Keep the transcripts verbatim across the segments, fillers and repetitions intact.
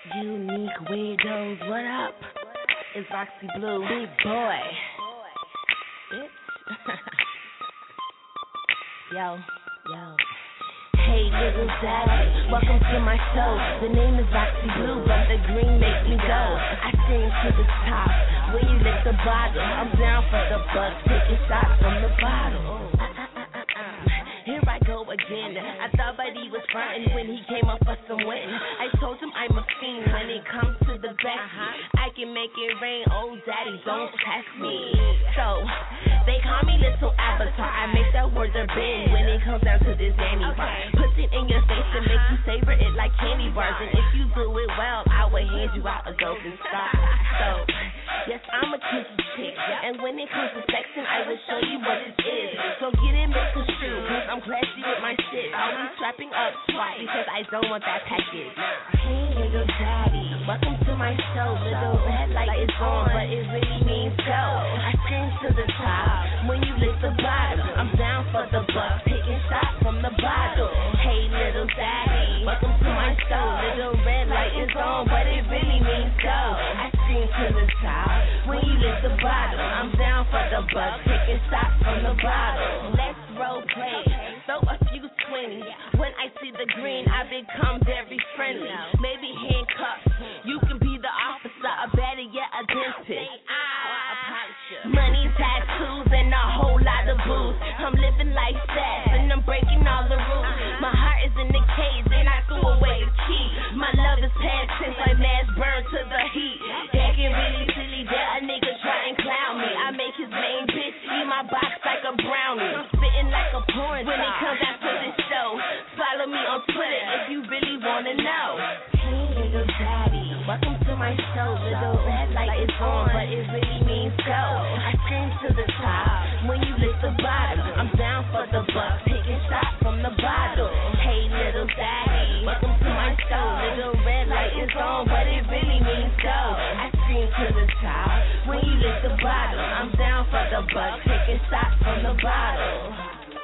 Unique Widows, what up? It's Roxy Blue, big boy. Bitch. Yo, yo. Hey, little daddy, welcome to my show. The name is Roxy Blue, but the green makes me go. I scream to the top when you lick the bottle. I'm down for the buck, taking shots from the bottle. Here I go again. I thought Buddy was frontin' when he came up for some win. I told him I'm a fiend when it comes to the best. I can make it rain, oh daddy, don't test me. So, they call me Little Avatar. I make that word a bend when it comes down to this Zanny bar. Put it in your face and make you savor it like candy bars. And if you do it well, I will hand you out a golden star. So, yes, I'm a kinky chick. And when it comes to sexing, I will show you what it is. So get it misconstrued, cause I'm classy with my shit. Always strapping up swat because I don't want that package. Hey, little daddy, welcome to my show. Little red light is on, but it really means go. I scream to the top when you lick the bottom. I'm down for the buck, taking shots from the bottle. Hey, little daddy, welcome to my show. Little red light is on, but it really means go. I scream to the top when you lick the bottom. I'm down for the buck, taking shots from the bottle. Let's role play, throw a few twenties. When I see the green, I become very friendly. Maybe handcuffs, you can be the officer, or better yet, a dentist. Money, tattoos, and a whole lot of booze. I'm living life fast, and I'm breaking all the rules. My heart is in the cage, and I threw away the key. My love is past tense, like mass burn to the heat. Acting really silly, that a nigga try and clown me. I make his main bitch eat my box like a brownie. I'm spitting like a porn when it comes out to this show. Follow me on Twitter if you really wanna know. Hey, little daddy, welcome to my show. Little red light is on, but it really means go. I scream to the top when you lick the bottom. I'm down for the buck, taking shots from the bottle. Hey, little daddy, welcome to my show. Little red light is on, but it really means go. I scream to the top when you lick the bottom. I'm down for the buck, taking shots from the bottle.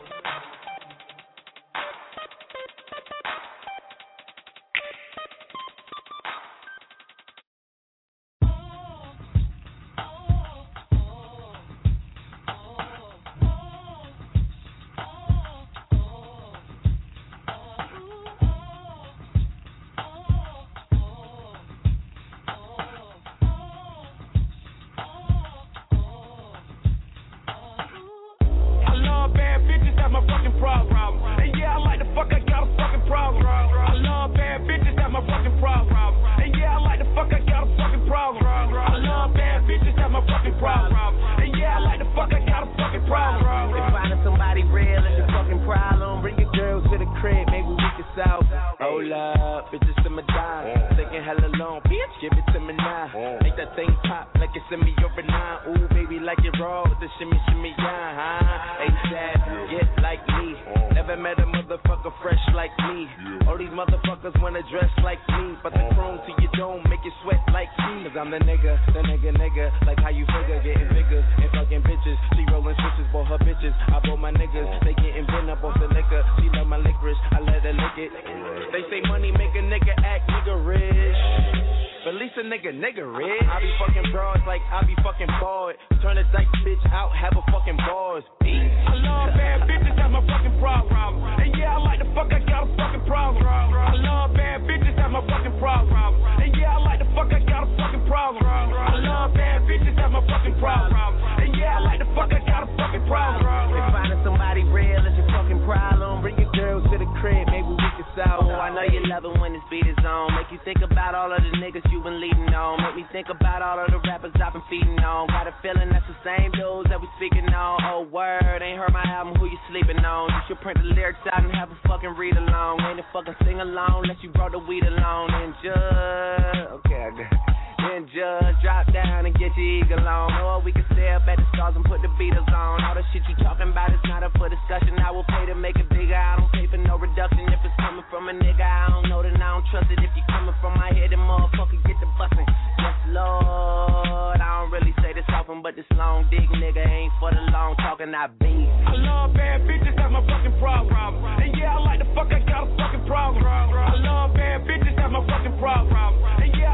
But this long dick nigga ain't for the long talking, I be. I love bad bitches, that's my fucking problem. And yeah, I like the fuck, I got a fucking problem. I love bad bitches, that's my fucking problem. And yeah,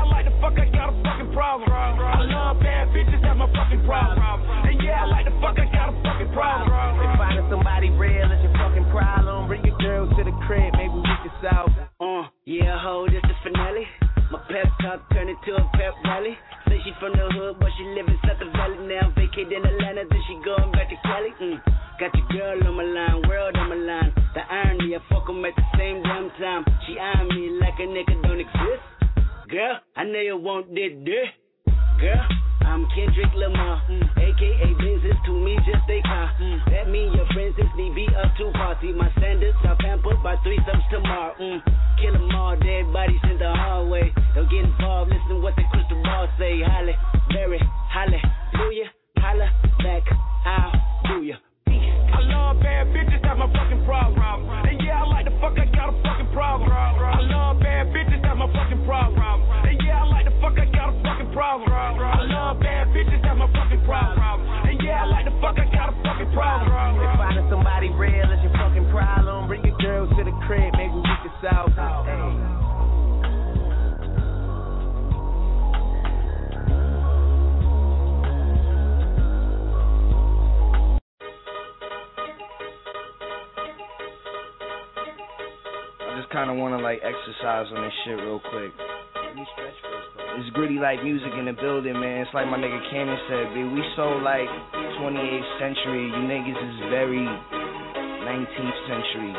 hoe, this is finale. My pep talk turned into a pep rally. Say she from the hood, but she live in South Valley now. Vacated in Atlanta, then she going back to Cali. Mm. Got your girl on my line, world on my line. The irony, I fuck 'em at the same damn time. She eyeing me like a nigga don't exist. Girl, I know you want this dick. Girl, I'm Kendrick Lamar, mm. A K A business to me, just a car. Mm. That mean your friends is me, be up to party. My standards are pampered by three subs tomorrow. Mm. Kill them all, dead bodies in the hallway. Don't get involved, listen what the crystal ball say. Halle, Berry, hallelujah, holla back, I'll do ya. I love bad bitches, that's my fucking problem. And yeah, I like the fuck, I got a fucking problem. I love bad bitches, that's my fucking problem. And yeah, I like the fuck, I got a fucking problem. I love bad bitches, that's my fucking problem. And yeah, I like the fuck, I got a fucking problem. If finding somebody real is your fucking problem, bring your girls to the crib, maybe we can solve this. Hey. Kind of want to like exercise on this shit real quick. It's gritty like music in the building, man. It's like my nigga Cannon said, B. We so like twenty-eighth century. You niggas is very nineteenth century.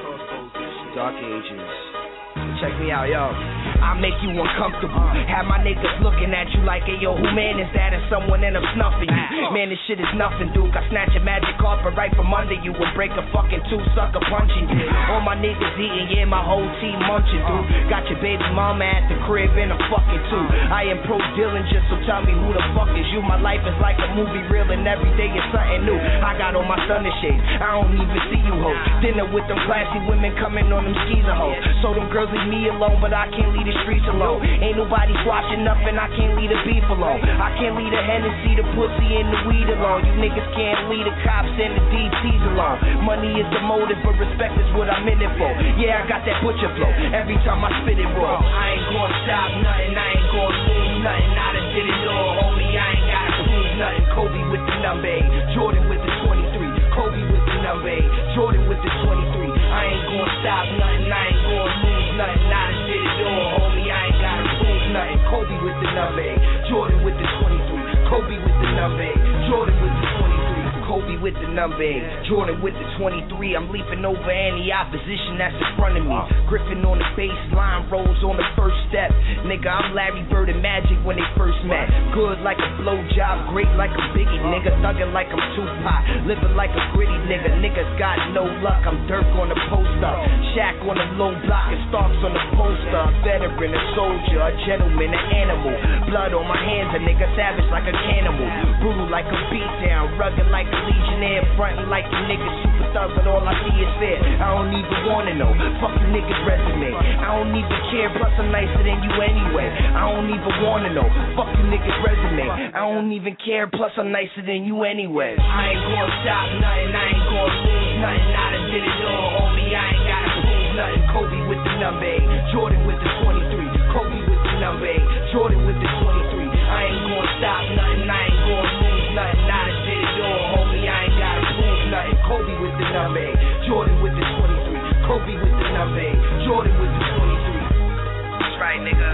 Dark ages. Check me out, yo. I make you uncomfortable. Have my niggas looking at you like, hey, yo, who man is that? And someone end up snuffing you. Man, this shit is nothing, dude. I snatch a magic carpet right from under you and break a fucking two-sucker punching you. All my niggas eating, yeah, my whole team munching, dude. Got your baby mama at the crib in a fucking two. I am Pro Dillinger, so tell me who the fuck is you? My life is like a movie reel and every day is something new. I got on my thunder shades, I don't even see you, ho. Dinner with them classy women coming on them skis and hoes. So them girls leave me alone, but I can't leave the streets alone. Ain't nobody squashing nothing, I can't leave the beef alone. I can't leave the Hennessy, the pussy, and the weed alone. You niggas can't leave the cops and the D Ts alone. Money is the motive, but respect is what I'm in it for. Yeah, I got that butcher flow, every time I spit it raw. I ain't gonna stop nothing, I ain't gonna lose nothing. I done did it all, homie, I ain't gotta prove nothing. Kobe with the number eight, Jordan with the twenty-three. Kobe with the number eight, Jordan with the twenty-three. I ain't gonna stop nothing, I ain't gonna lose nothing. I done did it all, homie, I ain't gotta prove nothing. Kobe with the number eight, Jordan with the twenty-three. Kobe with the number eight, Jordan with the twenty-three. Kobe with the number eight, Jordan with the twenty-three. I'm leaping over any opposition that's in front of me. Griffin on the baseline, Rose on the first step. Nigga, I'm Larry Bird and Magic when they first met. Good like a blowjob, great like a Biggie. Nigga, thuggin' like I'm Tupac, living like a gritty nigga. Niggas got no luck, I'm Dirk on the poster, Shaq on the low block and Starks on the poster. A veteran, a soldier, a gentleman, an animal. Blood on my hands, a nigga savage like a cannibal. Brutal like a beatdown, rugged like a legionnaire. Frontin' like you niggas super thug, but all I see is fear. I don't even wanna know, fuck you niggas resume. I don't even care, plus I'm nicer than you anyway. I don't even wanna know, fuck you niggas resume. I don't even care, plus I'm nicer than you anyway. I ain't gonna stop nothing, I ain't gonna lose nothing. I done did it all, homie, I ain't gotta prove nothing. Kobe with the number eight, Jordan with the twenty-three. Kobe with the number eight, Jordan with the twenty-three. I ain't gonna stop nothing, I ain't gonna lose nothing. I done did it all, homie, I ain't gotta prove nothing. Kobe with the number eight, Jordan with the twenty-three. Kobe with the number eight, Jordan with the twenty-three. That's right, nigga.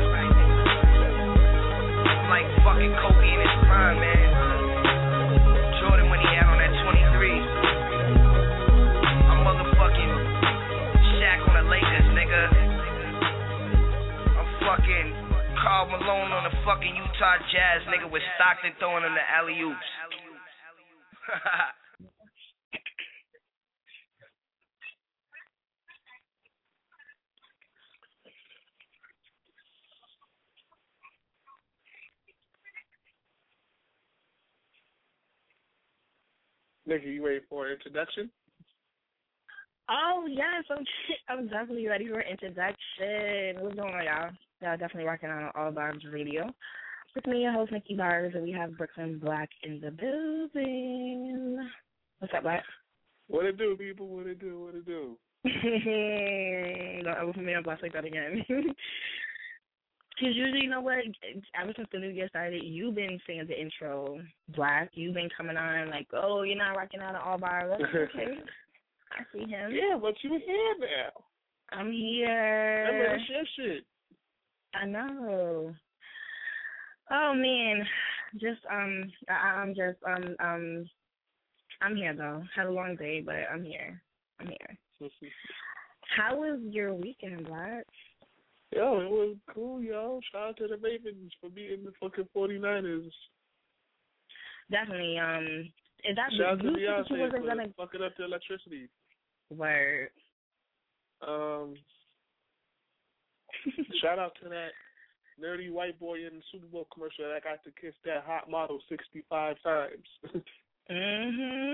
I'm like fucking Kobe in his prime, man. Jordan when he had on that twenty-three. I'm motherfucking Shaq on the Lakers, nigga. I'm fucking Karl Malone on the fucking Utah Jazz, nigga, with Stockton throwing him the alley-oops. Nikki, you ready for an introduction? Oh, yes, I'm, I'm definitely ready for an introduction. What's going on, y'all? Y'all definitely rocking on All Barbs Radio. With me, your host, Nikki Barbs, and we have Brooklyn Black in the building. What's up, Black? What it do, people? What it do? What it do? Don't ever put me on blast like that again. Because usually, you know what, ever since the new year started, you've been singing the intro, Black. You've been coming on like, oh, you're not rocking out of All Barbs. Okay. I see him. Yeah, but you here now. I'm here. Remember, it's your shit. I know. Oh man, just um, I, I'm just um um, I'm here though. Had a long day, but I'm here. I'm here. How was your weekend, Black? Yo, it was cool, yo. Shout out to the Ravens for beating the fucking 49ers. Definitely. Um, is that Shout out to you said that you Beyonce wasn't for gonna fucking up the electricity. word? Um, shout out to that nerdy white boy in the Super Bowl commercial that got to kiss that hot model sixty-five times. mhm.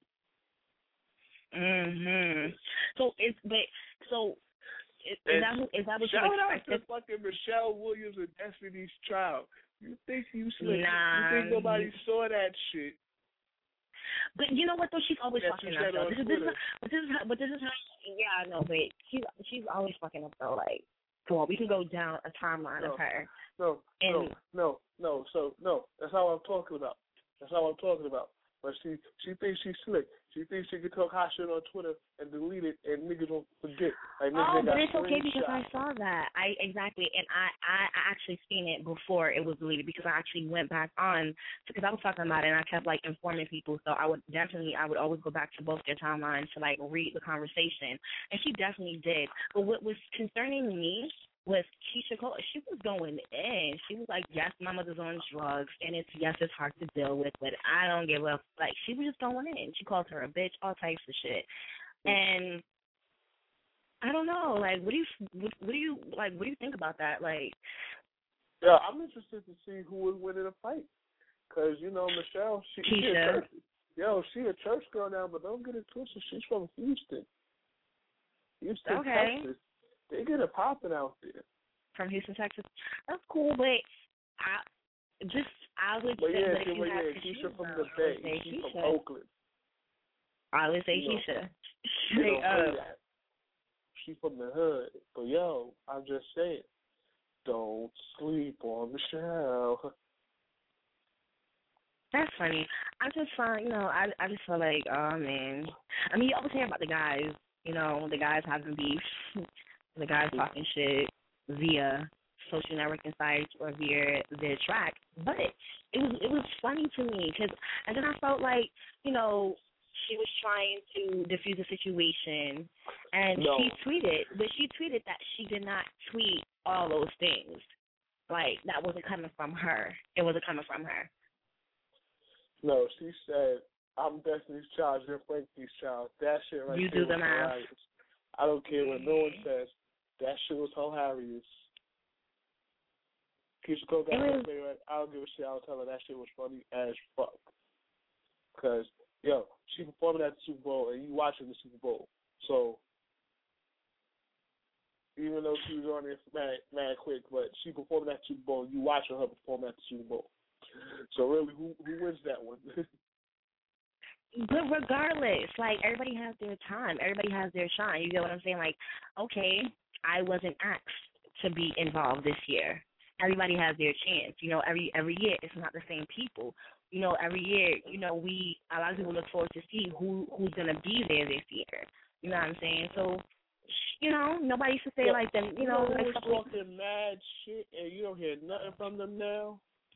Mhm. So it's but so is, is that who, is that what shout you out expected? to fucking Michelle Williams and Destiny's Child. You think you slick? Nah. You think nobody saw that shit? But you know what though? She's always That fucking you up said though. on This is, this is but this is how, but this is how yeah I know. But she's she's always fucking up though. Like come on, we can go down a timeline no, of her. No, and, no, no, no. So no, that's not what I'm talking about. That's not what I'm talking about. But she she thinks she's slick. She thinks she can talk hot shit on Twitter and delete it, and niggas won't forget. Like, oh, niggas but got it's okay because I screenshots. saw that. I exactly, and I, I I actually seen it before it was deleted because I actually went back on because I was talking about it and I kept like informing people. So I would definitely I would always go back to both their timelines to like read the conversation, and she definitely did. But what was concerning me was Keisha Cole. She was going in. She was like, yes, my mother's on drugs, and it's, yes, it's hard to deal with, but I don't give a, like, she was just going in. She called her a bitch, all types of shit. And I don't know, like, what do you, what, what do you, like, what do you think about that? Like, yeah, I'm interested to see who would win in a fight. Because, you know, Michelle, she, she a church, yo, she a church girl now, but don't get it twisted. She's from Houston. Houston, okay. Texas. They get it popping out there. From Houston, Texas. That's cool, but I just, I would but say, yeah, but if she, you yeah, have Keisha Keisha from the Bay. She's Keisha. from Oakland. I would say you Keisha. Know, Straight up. that. She's from the hood. But, yo, I'm just saying, don't sleep on Michelle. That's funny. I just find, you know, I I just feel like, oh, man. I mean, you always hear about the guys, you know, the guys having beef, the guys talking shit via social networking sites or via their track. But it was it was funny to me because, and then I felt like, you know, she was trying to diffuse the situation, and no. she tweeted, but she tweeted that she did not tweet all those things. Like, that wasn't coming from her. It wasn't coming from her. No, she said, I'm Destiny's Child, you're Frankie's child. That shit right you there do the was math. hilarious. I don't care what no one says. That shit was hilarious. Keisha Cole got was, to right? I don't give a shit. I'll tell her that shit was funny as fuck. Because, yo, she performing at the Super Bowl and you watching the Super Bowl. So, even though she was on there mad, mad quick, but she performed at the Super Bowl, you watching her perform at the Super Bowl. So really, who who wins that one? But regardless, like, everybody has their time. Everybody has their shine. You get what I'm saying? Like, okay, I wasn't asked to be involved this year. Everybody has their chance. You know, every every year it's not the same people. You know, every year, you know, we a lot of people look forward to see who who's gonna be there this year. You know what I'm saying? So, you know, nobody should say yeah, like them. You you know, know like who's stuff talking mad shit and you don't hear nothing from them now?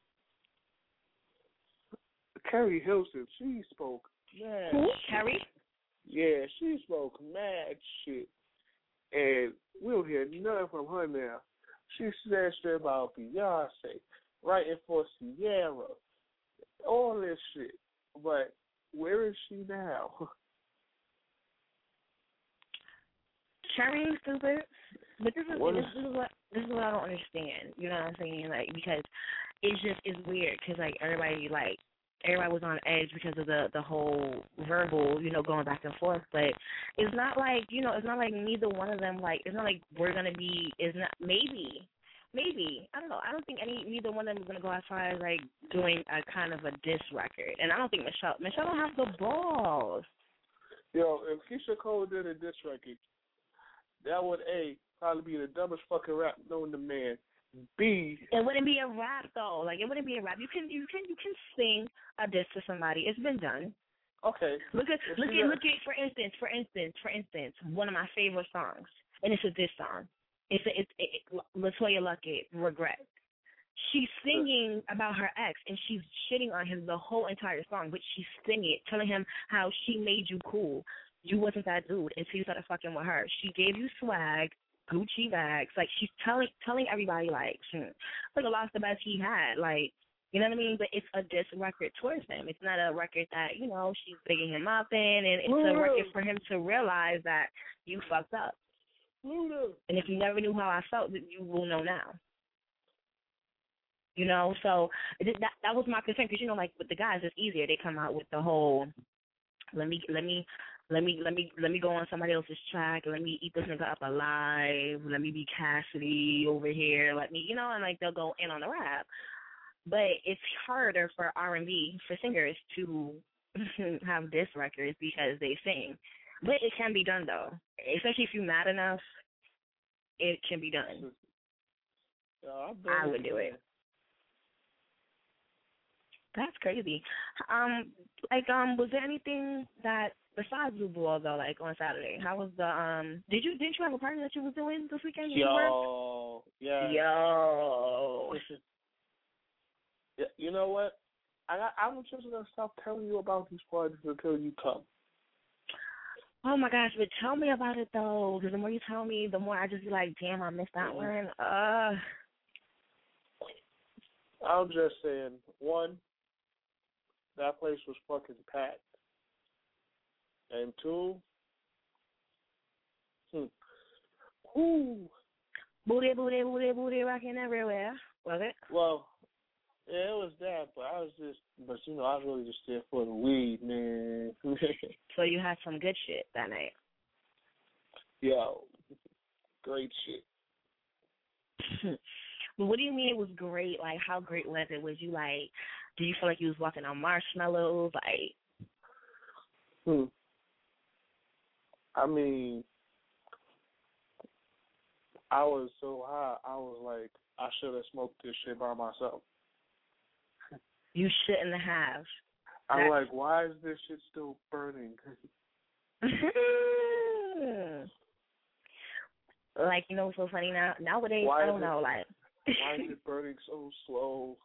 Carrie Hilson, she spoke mad who? shit. Carrie? Yeah, she spoke mad shit. And we don't hear nothing from her now. She said shit about Beyonce, writing for Sierra, all this shit. But where is she now? Carrie is stupid. But this is, What this, is- this is what this is what I don't understand. You know what I'm saying? Like, because it's just it's weird because like everybody like everybody was on edge because of the the whole verbal, you know, going back and forth. But it's not like, you know, it's not like neither one of them, like, it's not like we're gonna be. It's not maybe. Maybe. I don't know. I don't think any neither one of them is gonna go as far as like doing a kind of a diss record. And I don't think Michelle Michelle don't have the balls. Yo, if Keisha Cole did a diss record, that would A, probably be the dumbest fucking rap known to man. B, it wouldn't be a rap though. Like, it wouldn't be a rap. You can you can you can sing a diss to somebody. It's been done. okay. Look at If look she at got- look at for instance, for instance, for instance, one of my favorite songs. And it's a diss song. It's it's it, it, Latoya Luckett, Regret. She's singing about her ex, and she's shitting on him the whole entire song, but she's singing it, telling him how she made you cool. You wasn't that dude until you started fucking with her. She gave you swag, Gucci bags. Like, she's telling telling everybody, like, hmm, look, I lost the best he had. Like, you know what I mean? But it's a diss record towards him. It's not a record that, you know, she's bigging him up in, and it's a record for him to realize that you fucked up. And if you never knew how I felt, then you will know now. You know, so that that was my concern, because, you know, like with the guys, it's easier. They come out with the whole, let me let me let me let me let me go on somebody else's track, let me eat this nigga up alive, let me be Cassidy over here, let me, you know, and like they'll go in on the rap. But it's harder for R and B, for singers to have diss records because they sing. But it can be done, though, especially if you're mad enough. It can be done. Yeah, I would do it. That's crazy. Um, like, um, was there anything that besides Blue Ball though, like on Saturday? How was the um? Did you didn't you have a party that you was doing this weekend? Yo, yeah, yo. Yeah, you know what? I I'm just gonna stop telling you about these parties until you come. Oh my gosh, but tell me about it though, because the more you tell me, the more I just be like, damn, I missed that one. Uh. I'm just saying, one, that place was fucking packed. And two, hmm, ooh. Booty, booty, booty, booty, rocking everywhere. Was it? Well, yeah, it was that, but I was just, but you know, I was really just there for the weed, man. So you had some good shit that night. Yo, great shit. But what do you mean it was great? Like, how great was it? Was you like, do you feel like you was walking on marshmallows? Like, hmm. I mean, I was so high, I was like, I should have smoked this shit by myself. You shouldn't have. I'm That's... like, why is this shit still burning? Like, you know what's so funny now? Nowadays, why I don't it, know, like. Why is it burning so slow?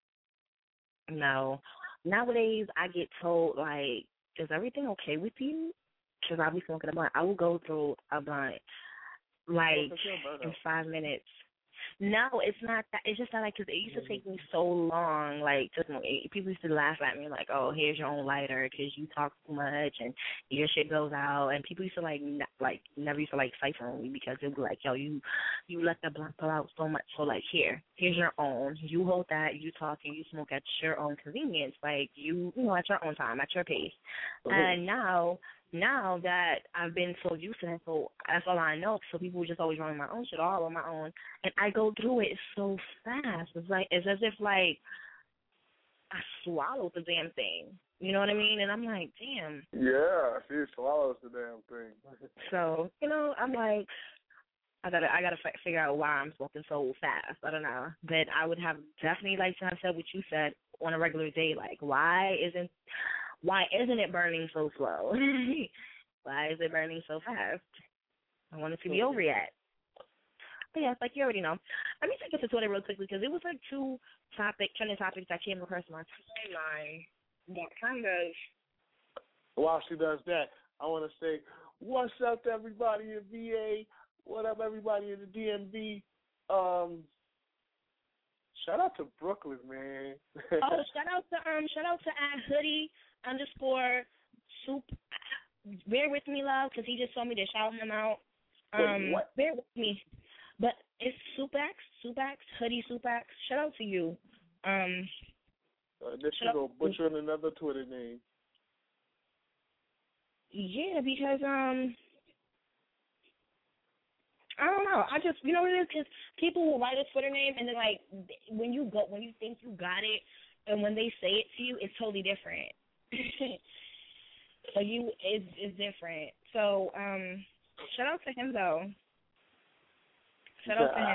No. Nowadays, I get told, like, is everything okay with you? Because I'll be smoking a blunt. I will go through a blunt, like, in five minutes. No, it's not that. It's just that, like, because it used to take me so long, like, to smoke. People used to laugh at me, like, oh, here's your own lighter because you talk too much and your shit goes out. And people used to, like, n- like never used to, like, cipher on me because it would be like, yo, you you let the blunt pull out so much. So, like, here, here's your own. You hold that, you talk, and you smoke at your own convenience. Like, you, you know, at your own time, at your pace. Mm-hmm. And now... Now that I've been so used to that, so that's all I know. So people just always running my own shit, all on my own, and I go through it so fast. It's like it's as if like I swallowed the damn thing. You know what I mean? And I'm like, damn. Yeah, she swallows the damn thing. So you know, I'm like, I gotta, I gotta f- figure out why I'm smoking so fast. I don't know, but I would have definitely like to have said what you said on a regular day. Like, why isn't Why isn't it burning so slow? Why is it burning so fast? I want it to be over yet. But yeah, it's like you already know. Let me take it to Twitter real quickly because it was like two topic, trending topics that came across my timeline that kind of. While she does that, I want to say, what's up to everybody in V A? What up, everybody in the D M V? Um, shout out to Brooklyn, man. Oh, shout out to um, shout out to at hoodie underscore soup. Bear with me, love, because he just told me to shout him out. Um, what? Bear with me, but it's Soupax, Soupax, hoodie Soupax. Shout out to you. Um, uh, this is gonna butcher another Twitter name. Yeah, because um. I don't know. I just, you know what it is? Because people will write a Twitter name, and then, like, when you go, when you think you got it, and when they say it to you, it's totally different. So you, it's, it's different. So, um, shout out to him, though. Shout out to him.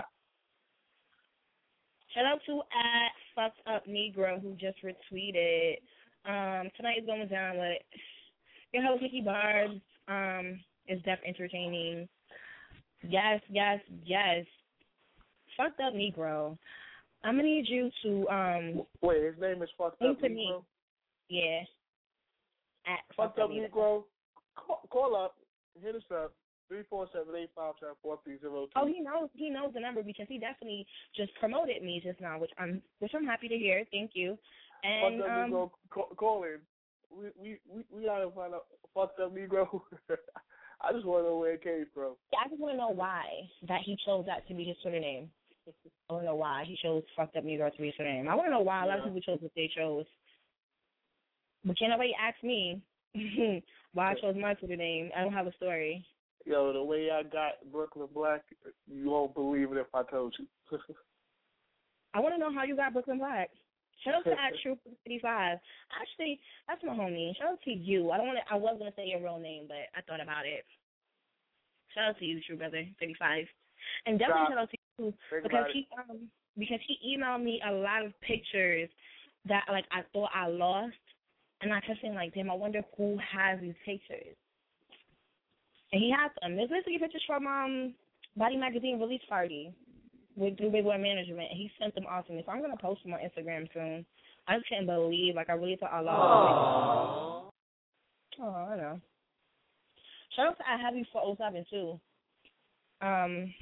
Shout out to at Fucked Up Negro, who just retweeted. Um, tonight is going down with your host, Nikki Barbs. Um, is Def Entertaining. Yes, yes, yes. Fucked up Negro. I'm gonna need you to um. Wait, his name is Fucked Up to Negro? Me. Yeah. At Fucked Up Negro. Call, call up. Hit us up. three four seven, eight five seven, four three zero two. Oh, he knows he knows the number because he definitely just promoted me just now, which I'm which I'm happy to hear. Thank you. And Fucked Up um, Negro, call, call in. We we we we gotta find out Fucked Up Negro. I just want to know where it came from. yeah, I just want to know why that he chose that to be his Twitter name. I want to know why he chose Fucked Up Negro to be his Twitter name. I want to know why a lot of people chose what they chose. But can't nobody ask me why I chose my Twitter name. I don't have a story. Yo, the way I got Brooklyn Black, you won't believe it if I told you. I want to know how you got Brooklyn Black. Shout out to at True fifty-five. Actually, that's my homie. Shout out to you. I don't want to. I was gonna say your real name, but I thought about it. Shout out to you, True Brother thirty-five, and definitely shout out to you because he um because he emailed me a lot of pictures that like I thought I lost, and I kept saying like, damn, I wonder who has these pictures. And he has them. There's basically pictures from um Body Magazine release party with Blue Big Boy Management. He sent them all to me, so I'm gonna post them on Instagram soon. I just can't believe, like I really thought I lost. Oh, I know. Shout out to I Have You four oh seven too. Um,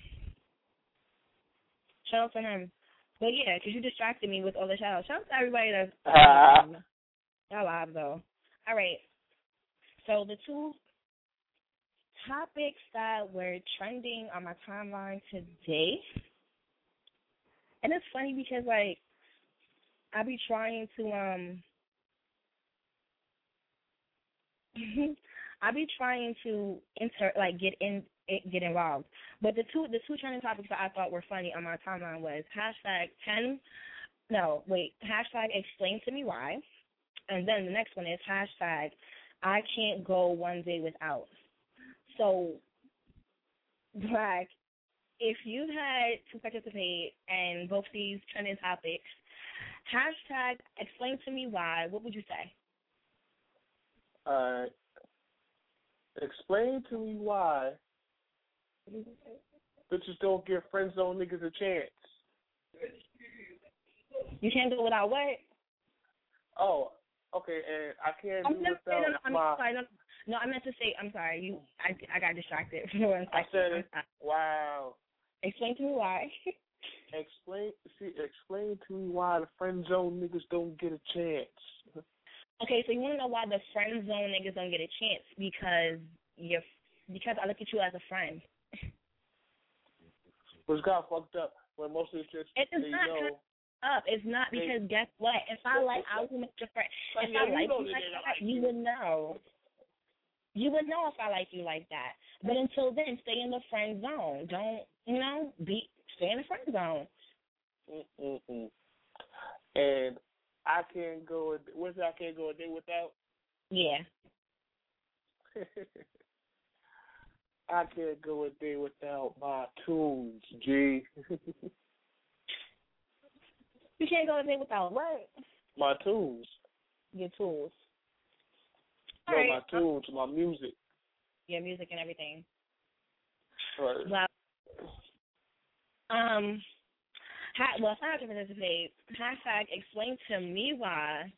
shout out to him. But yeah, because you distracted me with all the shout outs. Shout out to everybody that's um, y'all live though. All right. So the two topics that were trending on my timeline today. And it's funny because, like, I be trying to, um, I be trying to enter, like, get in, get involved. But the two, the two trending topics that I thought were funny on my timeline was hashtag ten, no, wait, hashtag explain to me why. And then the next one is hashtag I can't go one day without. So, like, if you had to participate in both these trending topics, hashtag explain to me why, what would you say? All right. Explain to me why bitches don't give friend zone niggas a chance. You can't go without what? Oh, okay, and I can't I'm do just without saying, I'm my... sorry, no, no, I meant to say, I'm sorry, you, I, I got distracted for one second. I said it. Wow. Explain to me why. Explain, see, explain to me why the friend zone niggas don't get a chance. Okay, so you want to know why the friend zone niggas don't get a chance? Because you're, because I look at you as a friend. But it's got fucked up when most of the chicks, It is they not know. Up. It's not because guess what? If I like, I will make your friend. If I like you like that, you would know. You would know if I like you like that. But until then, stay in the friend zone. Don't, you know, be stay in the friend zone. Mm-mm-mm. And I can't go. What's that? I can't go a day without. Yeah. I can't go a day without my tunes, G. You can't go a day without what? My tunes. Your tools. No, All my right. tunes, my music. Your music and everything. Right. Well, um, ha- well, if I have to participate, hashtag explain to me why.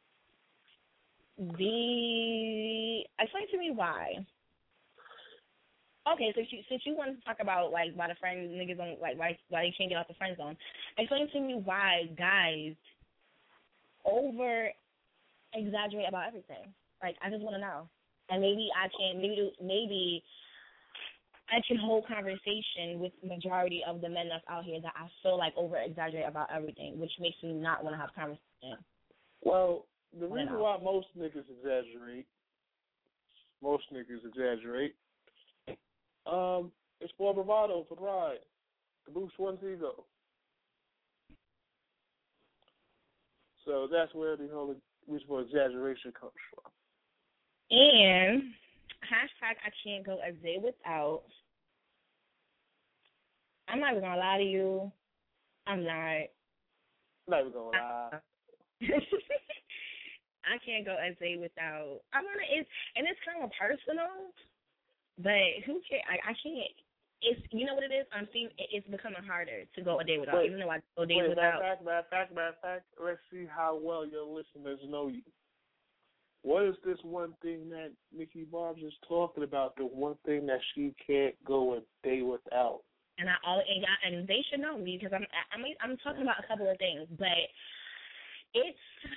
The explain to me why. Okay, so you, since you wanted to talk about like why the friend niggas don't like why why you can't get out the friend zone, explain to me why guys over exaggerate about everything. Like I just want to know, and maybe I can maybe maybe I can hold conversation with the majority of the men that's out here that I feel like over exaggerate about everything, which makes me not want to have conversation. Well, the reason why most niggas exaggerate, most niggas exaggerate. Um, it's for bravado, for pride, to boost one's ego. So that's where the whole reason for exaggeration comes from. And hashtag I can't go a day without. I'm not even gonna lie to you. I'm not. I'm not even gonna lie. I can't go a day without. I wanna. It's and it's kind of personal. But who cares? I, I can't. it's you know what it is. I'm seeing it's becoming harder to go a day without. Wait, even though I go days wait, without. Matter of fact, matter of fact, matter of fact. Let's see how well your listeners know you. What is this one thing that Nikki Barb's is talking about? The one thing that she can't go a day without. And I all and, I, and they should know me because I'm I mean I'm talking about a couple of things, but it's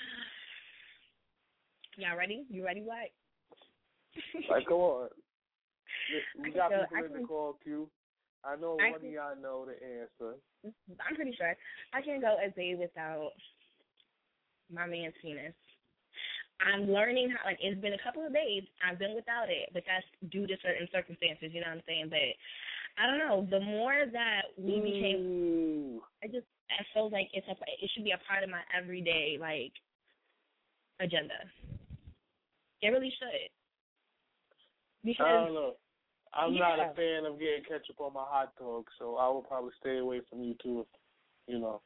y'all ready? You ready, White? Like, come on. We got so people in can, the call queue. I know I one can, of y'all know the answer. I'm pretty sure I can't go a day without my man's penis. I'm learning how, like, it's been a couple of days I've been without it, but that's due to certain circumstances, you know what I'm saying? But I don't know, the more that we became, Ooh. I just, I feel like it's a, it should be a part of my everyday, like, agenda. It really should. Because, I don't know. I'm yeah. not a fan of getting ketchup on my hot dog, so I will probably stay away from you too, you know.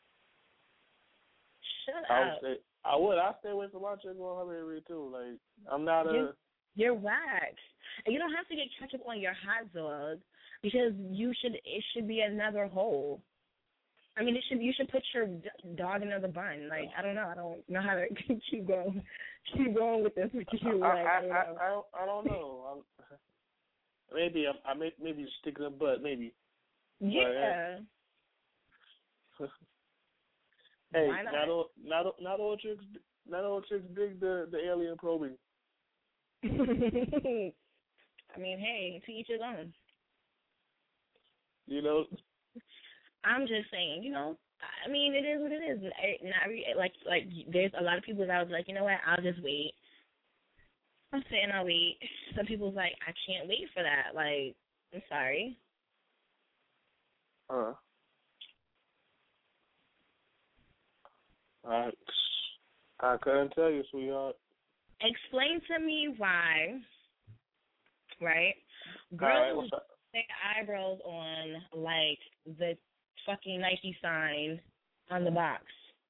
Shut I up. would stay, I would. I stay away from my chicken on her area too. Like, I'm not a. You're, you're whack. And you don't have to get ketchup on your hot dog because you should. It should be another hole. I mean, it should. You should put your dog in another bun. Like, I don't know. I don't know how to keep going. Keep going with this with you. I, Like, I, I, don't I, know. I, don't, I don't know. I'm, maybe I, I may maybe stick in the butt. Maybe. Yeah. But, hey, Why not? not all, not all- not all chicks, not all chicks dig the the alien probing. I mean, hey, to each his own. You know. I'm just saying, you know. I mean, it is what it is. Not every, like like there's a lot of people that I was like, you know what? I'll just wait. I'm saying I'll wait. Some people's like, I can't wait for that. Like, I'm sorry. Uh. I, I couldn't tell you, sweetheart. Explain to me why, right? Right, Girls their eyebrows on, like, the fucking Nike sign on the box.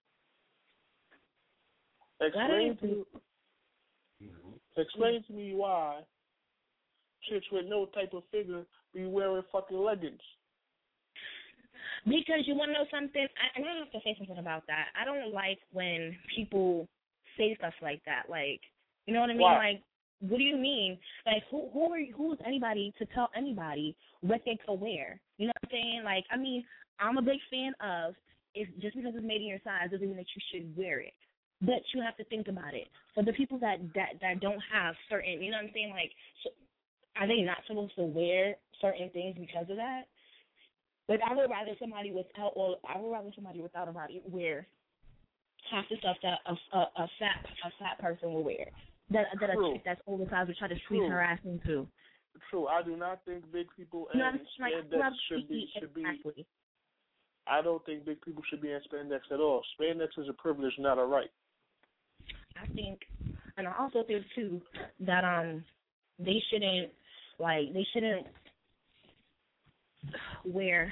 Explain to, explain to me why chicks with no type of figure be wearing fucking leggings. Because you want to know something, I, and I have to say something about that. I don't like when people say stuff like that. Like, you know what I mean? Why? Like, what do you mean? Like, who who are who is anybody to tell anybody what they could wear? You know what I'm saying? Like, I mean, I'm a big fan of if just because it's made in your size doesn't mean that you should wear it. But you have to think about it. For the people that that, that don't have certain, you know what I'm saying? Like, so, are they not supposed to wear certain things because of that? Like, I would rather somebody without, or I would rather somebody without a body wear half the stuff that a, a, a fat a fat person will wear. That that True. a chick that's oversized would try to squeeze True. her ass into. True. I do not think big people You know, and I'm just like, spandex I'm should be should be. exactly. I don't think big people should be in spandex at all. Spandex is a privilege, not a right. I think, and I also think too that um they shouldn't like they shouldn't wear.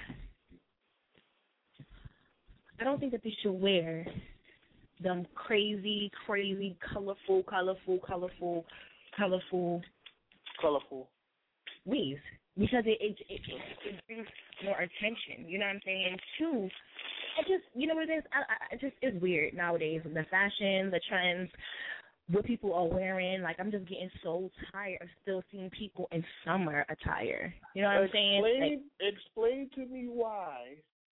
I don't think that they should wear them crazy, crazy, colorful, colorful, colorful, colorful, colorful weaves because it it, it it brings more attention. You know what I'm saying? Two, I just you know what it is. I, I it just it's weird nowadays. The fashion, the trends, what people are wearing. Like I'm just getting so tired of still seeing people in summer attire. You know what I'm saying? Explain, Like, explain to me why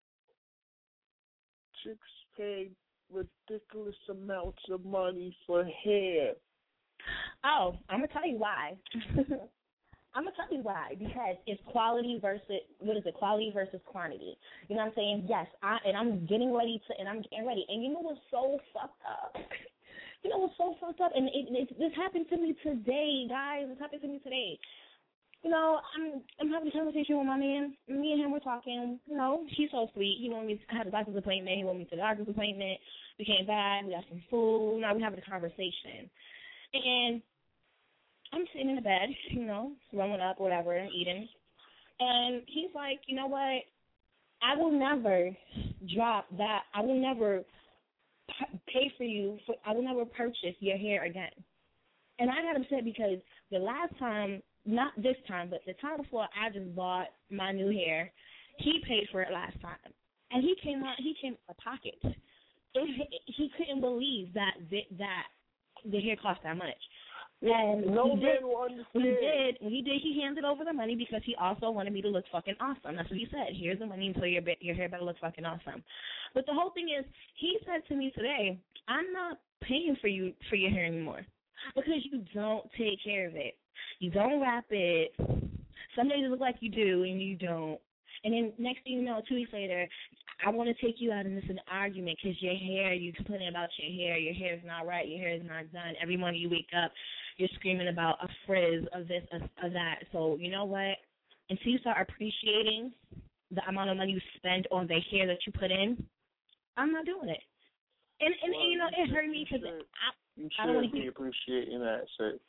chicks pay ridiculous amounts of money for hair. oh, I'm gonna tell you why. I'm gonna tell you why. Because it's quality versus what is it? Quality versus quantity. You know what I'm saying? Yes, I and I'm getting ready to, and I'm getting ready. And you know what's so fucked up? You know what's so fucked up? And it, it, this happened to me today, guys. This happened to me today. You know, I'm I'm having a conversation with my man. Me and him were talking. You know, he's so sweet. He wanted me to have a doctor's appointment. He wanted me to the doctor's appointment. We came back. We got some food. Now we're having a conversation. And I'm sitting in the bed, you know, rolling up, whatever, eating. And he's like, you know what? I will never drop that. I will never p- pay for you. For, I will never purchase your hair again. And I got upset because the last time not this time, but the time before I just bought my new hair, he paid for it last time, and he came out. He came out of pocket. It, he couldn't believe that that the hair cost that much. And no he man did, will understand. He did. He did. He handed over the money because he also wanted me to look fucking awesome. That's what he said. Here's the money until your your hair better look fucking awesome. But the whole thing is, he said to me today, I'm not paying for you for your hair anymore because you don't take care of it. You don't wrap it. Some days it look like you do and you don't. And then next thing you know, two weeks later, I want to take you out in this an argument because your hair, you complaining about your hair, your hair is not right, your hair is not done. Every morning you wake up, you're screaming about a frizz of this, of, of that. So you know what? Until you start appreciating the amount of money you spend on the hair that you put in, I'm not doing it. And, and, well, and you know, you it should, hurt me because I, you I don't want should to be appreciating that shit.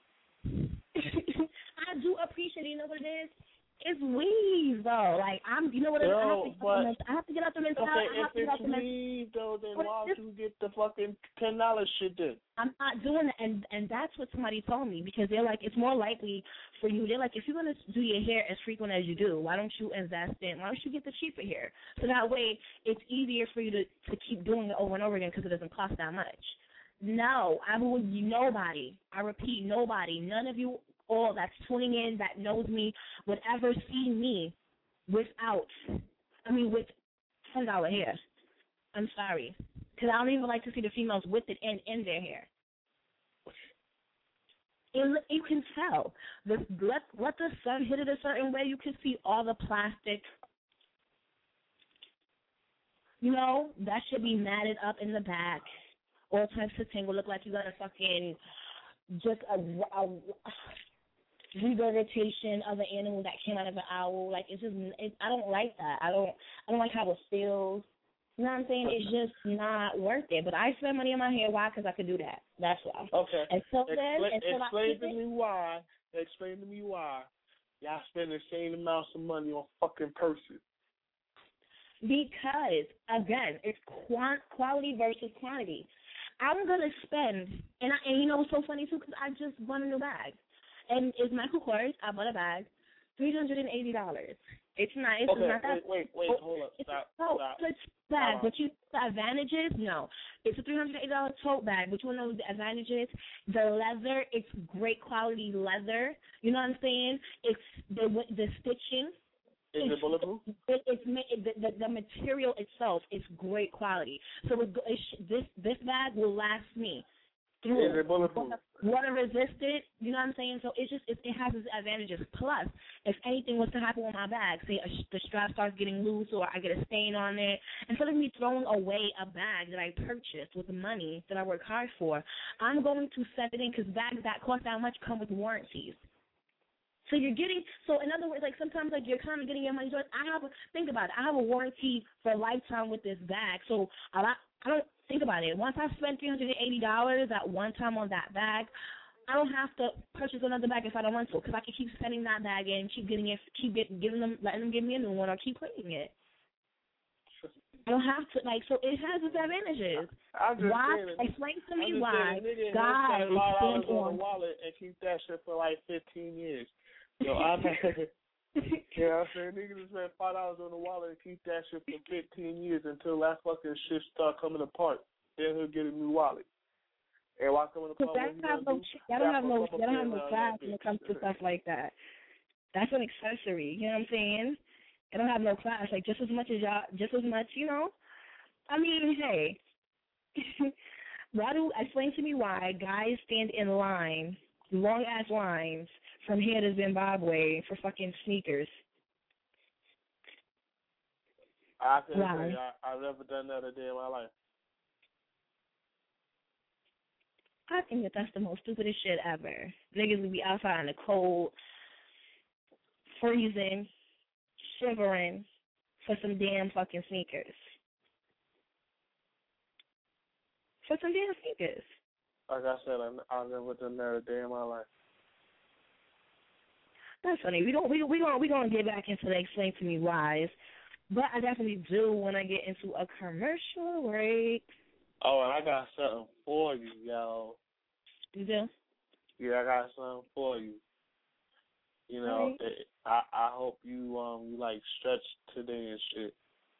I do appreciate it. You know what it is? It's weave, though. Like, I'm, you know what it is? Yo, I have to get out the mentality. Okay, I have if to get out it's the mentality. weave, though, then What why is- don't you get the fucking ten dollars shit then? I'm not doing it, and and that's what somebody told me because they're like, it's more likely for you. They're like, if you're gonna do your hair as frequent as you do, why don't you invest in? Why don't you get the cheaper hair? So that way, it's easier for you to to keep doing it over and over again because it doesn't cost that much. No, I will. Nobody. I repeat, nobody. None of you all that's tuning in that knows me would ever see me without. I mean, with ten dollar hair. I'm sorry. Because I don't even like to see the females with it in, in their hair. It, you can tell. The, let, let the sun hit it a certain way, you can see all the plastic. You know, that should be matted up in the back. All types of things will look like you got a fucking, just a, a, a regurgitation of an animal that came out of an owl. Like, it's just, it, I don't like that. I don't, I don't like how it feels. You know what I'm saying? It's just not worth it. But I spend money on my hair. Why? Because I could do that. That's why. Okay. Until then, Expla- until explain I to me why. Explain to me why y'all spend the same amounts of money on fucking purses. Because, again, it's quant- quality versus quantity. I'm going to spend, and, I, and you know what's so funny, too, because I just bought a new bag. And it's Michael Kors. I bought a bag, three hundred eighty dollars. It's nice. Okay, it's not that. wait, wait, wait, hold up. It's Stop, a tote stop. bag, Uh-huh. but you the advantages? No. It's a three hundred eighty dollars tote bag, but you want to know the advantages? The leather, it's great quality leather. You know what I'm saying? It's the the stitching. Is it's, it bulletproof? It, it's it, the, the the material itself is great quality. So it, it, this this bag will last me through. Is it bulletproof? Water resistant, you know what I'm saying? So it's just it, it has its advantages. Plus, if anything was to happen with my bag, say a, the strap starts getting loose or I get a stain on it, instead of me throwing away a bag that I purchased with the money that I work hard for, I'm going to set it in because bags that cost that much come with warranties. So you're getting, so in other words, like sometimes like you're kind of getting your money's worth. I have a, think about it, I have a warranty for a lifetime with this bag. So I, I don't, think about it. Once I spend three hundred eighty dollars at one time on that bag, I don't have to purchase another bag if I don't want to because I can keep sending that bag in, keep getting it, keep get, giving them, letting them give me a new one or keep putting it. I don't have to, like, so it has its advantages. I'm just Why? saying, Explain to me I'm just why saying, guys spend five dollars spend on a on wallet and keep that shit for like fifteen years. So I'm you know what I'm saying? Niggas spend five dollars on the wallet and keep that shit for fifteen years until that fucking shit start coming apart. Then he'll get a new wallet. And while coming apart, what he have gonna no, do? y'all don't have no, Wrap up y'all don't have and no around class that when it bitch. comes to stuff like that. That's an accessory. You know what I'm saying? I don't have no class. Like just as much as y'all, just as much, you know. I mean, hey, why do explain to me why guys stand in line, long ass lines from here to Zimbabwe for fucking sneakers? I can Wow. say I, I've never done that a day in my life. I think that that's the most stupidest shit ever. Niggas would be outside in the cold, freezing, shivering for some damn fucking sneakers. For some damn sneakers. Like I said, I, I've never done that a day in my life. That's funny. We don't. We we gonna we gonna get back into the explain to me whys, but I definitely do when I get into a commercial break. Oh, and I got something for you, y'all. You do? Yeah, I got something for you. You know, right. I I hope you um you like stretch today and shit.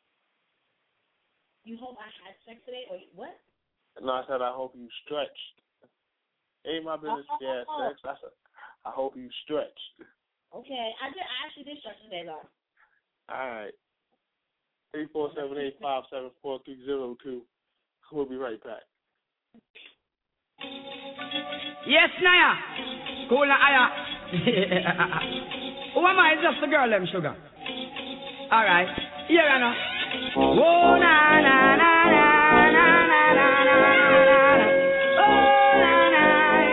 You hope I had sex today or what? No, I said I hope you stretched. Ain't my business if you had sex. I said I hope you stretched. Okay, I did. I actually did stretch today though. All right. Eight four seven eight five seven four three zero two. We'll be right back. Yes, Naya. Cool, Naya. Who am I? Just the girl, them sugar. All right. Here I know. Whoa, na na na na na na na na. Oh, na na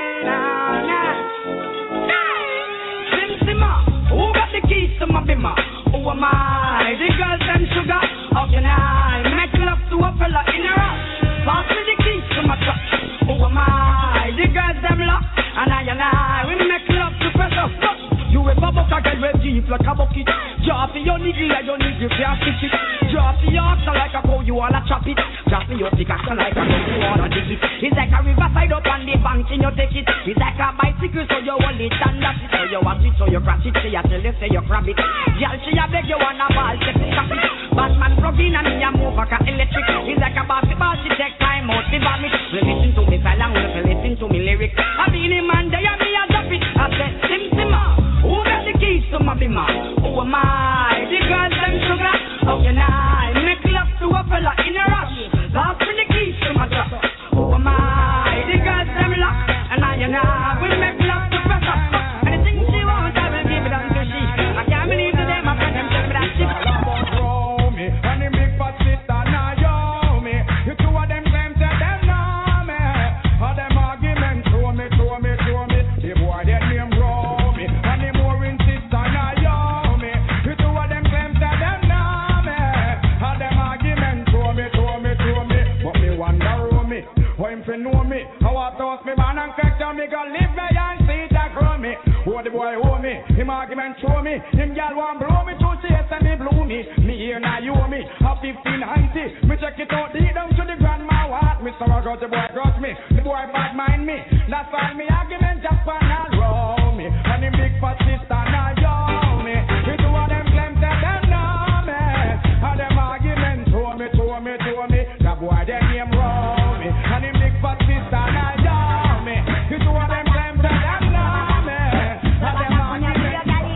na na. Sim Simma, who got the keys to my bimmer? Who am I? The girls, them sugar. How can I make love to a fella in a rush? Pass me the keys to my truck. Who am I? The girls, them lock. And I and I, we make love to pressure. You ever buck a girl with deep like a bucket? Drop your nigga like your nigga can't fix it. Drop your oxen like a cow, you wanna chop it. Drop your pickaxe like a cow, you wanna dig it. It's like a riverside up on the bank and you take it. It's like a bicycle so you hold it and that's it. So you watch it, so you crash it. Say you tell you, say you grab it. Girl, she a beg you wanna ball, take it, stop it. Batman plug in and me a move like a electric. It's like a basketball, she take time out, she vomit. Listen to me silent, listen to me lyrics. I be the man, they and me a drop it. I said, Sim Simma, who got the keys to my bimmer? Who am I? The girls them sugar. How can I make love to a fella in a rush? Pass me the keys to my truck. Who am I? The girls them lock. And I and I will make love to pressure. Anything she wants, I will give it unto she. I can't believe today my friend them tell me that shit. And the big fat sister now yo me. You two of them claim to them know me. All them arguments show me, show me, show me. The boy their name grow me. And the more insist on now yo me. You two of them claim to them know me. All them arguments show me, show me, show me. But me wonder who me, how him fi know me. How I toss me man and crack down me go live me and see that grow me. Who the boy owe me, him argument show me. Him gal want blow me to chase and me blew me. Me here now you owe me, a fifteen ninety. Me check it out deep down to the grandma heart. Mister Got the boy got me, the boy bad mind me. That's all me argument just for now roll me. And the big fat sister now yo me. We two of them claim that them know me. And them argument show me, show me, show me. That boy their name roll me. And the big fat sister now yo me. We two of them claim that them know me. And them argument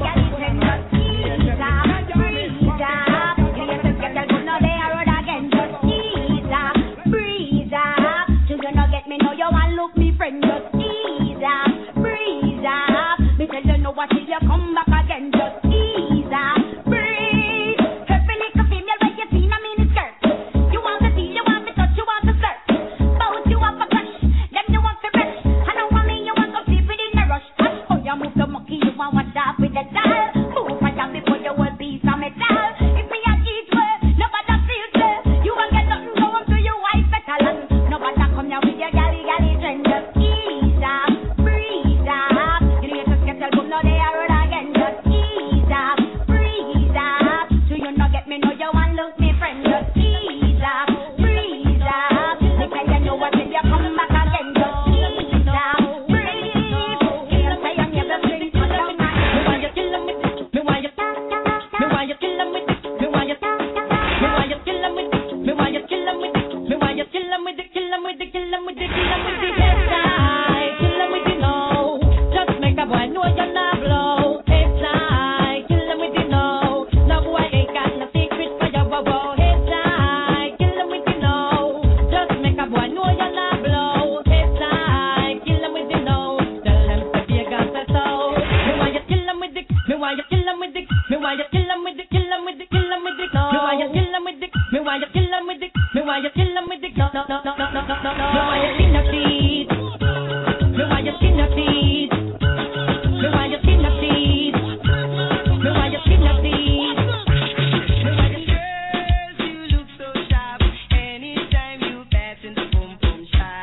look me friend, just ease up, breeze up. Me tell you know what till you come back again, just ease up, breathe. Every little female where you see in a mini skirt. You want to see, you want to touch, you want to flirt. Both you want to crush, them you want to rush. I know what me you want to sleep within a rush. Oh, you move the monkey, you want watch out with the doll. Move my down before you will be some metal. If me a eat well, nobody feels well. You won't get nothing going to your wife better land. Nobody come here with your galley galley trend. Just ease up, breeze up. You need to get your boom, now they are road again. Just ease up, breeze up. So you not get me, know you want look me friend. Just ease up, breeze up. Me tell you know what till you come back again. Just ease up, breathe. Can't say I'm never pretty to the man. Me want you kill 'em with this. Me want you. Me want you kill 'em with this. Me want you. Me want you kill 'em with this. Me want you kill 'em with this. Me want you kill 'em with the, kill 'em with the, kill 'em with the, kill 'em with the head tie. Kill 'em with the no. Just make a boy know you're not blow. Head tie. Kill 'em with the no. No boy ain't got no secret for your wow. Head tie. Kill 'em with the no. Just make a boy know you're not blow. Head tie. Kill 'em with the no. Tell them to be a gossip so. Me want you kill 'em with the, me want you kill 'em with the, me want you kill 'em with the, kill 'em with the, kill 'em with the no. Me want you kill 'em with the, me want you kill 'em with the, me want you kill 'em with the no no no no no no no no. Me want you skin your teeth. Me want you skin your teeth. Me want you skin your teeth. Me want you skin your teeth. Me want you. Girls, you look so sharp. Anytime you pass in the boom boom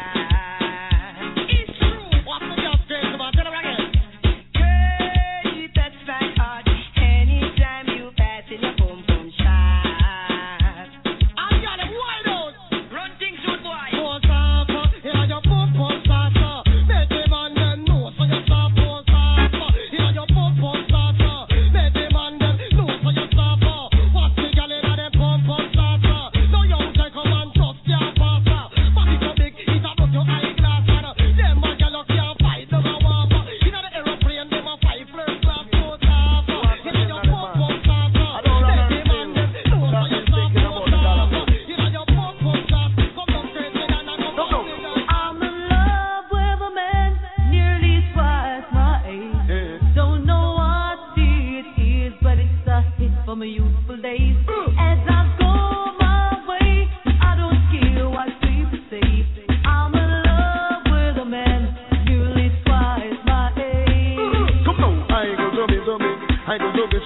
shine. It's true. What's the job, James? Come on, tell them again. Girl, you touch my heart. Anytime you pass in your boom boom shine. I got them wide out. Run things good, boy. Go, go, go. Yeah, your boom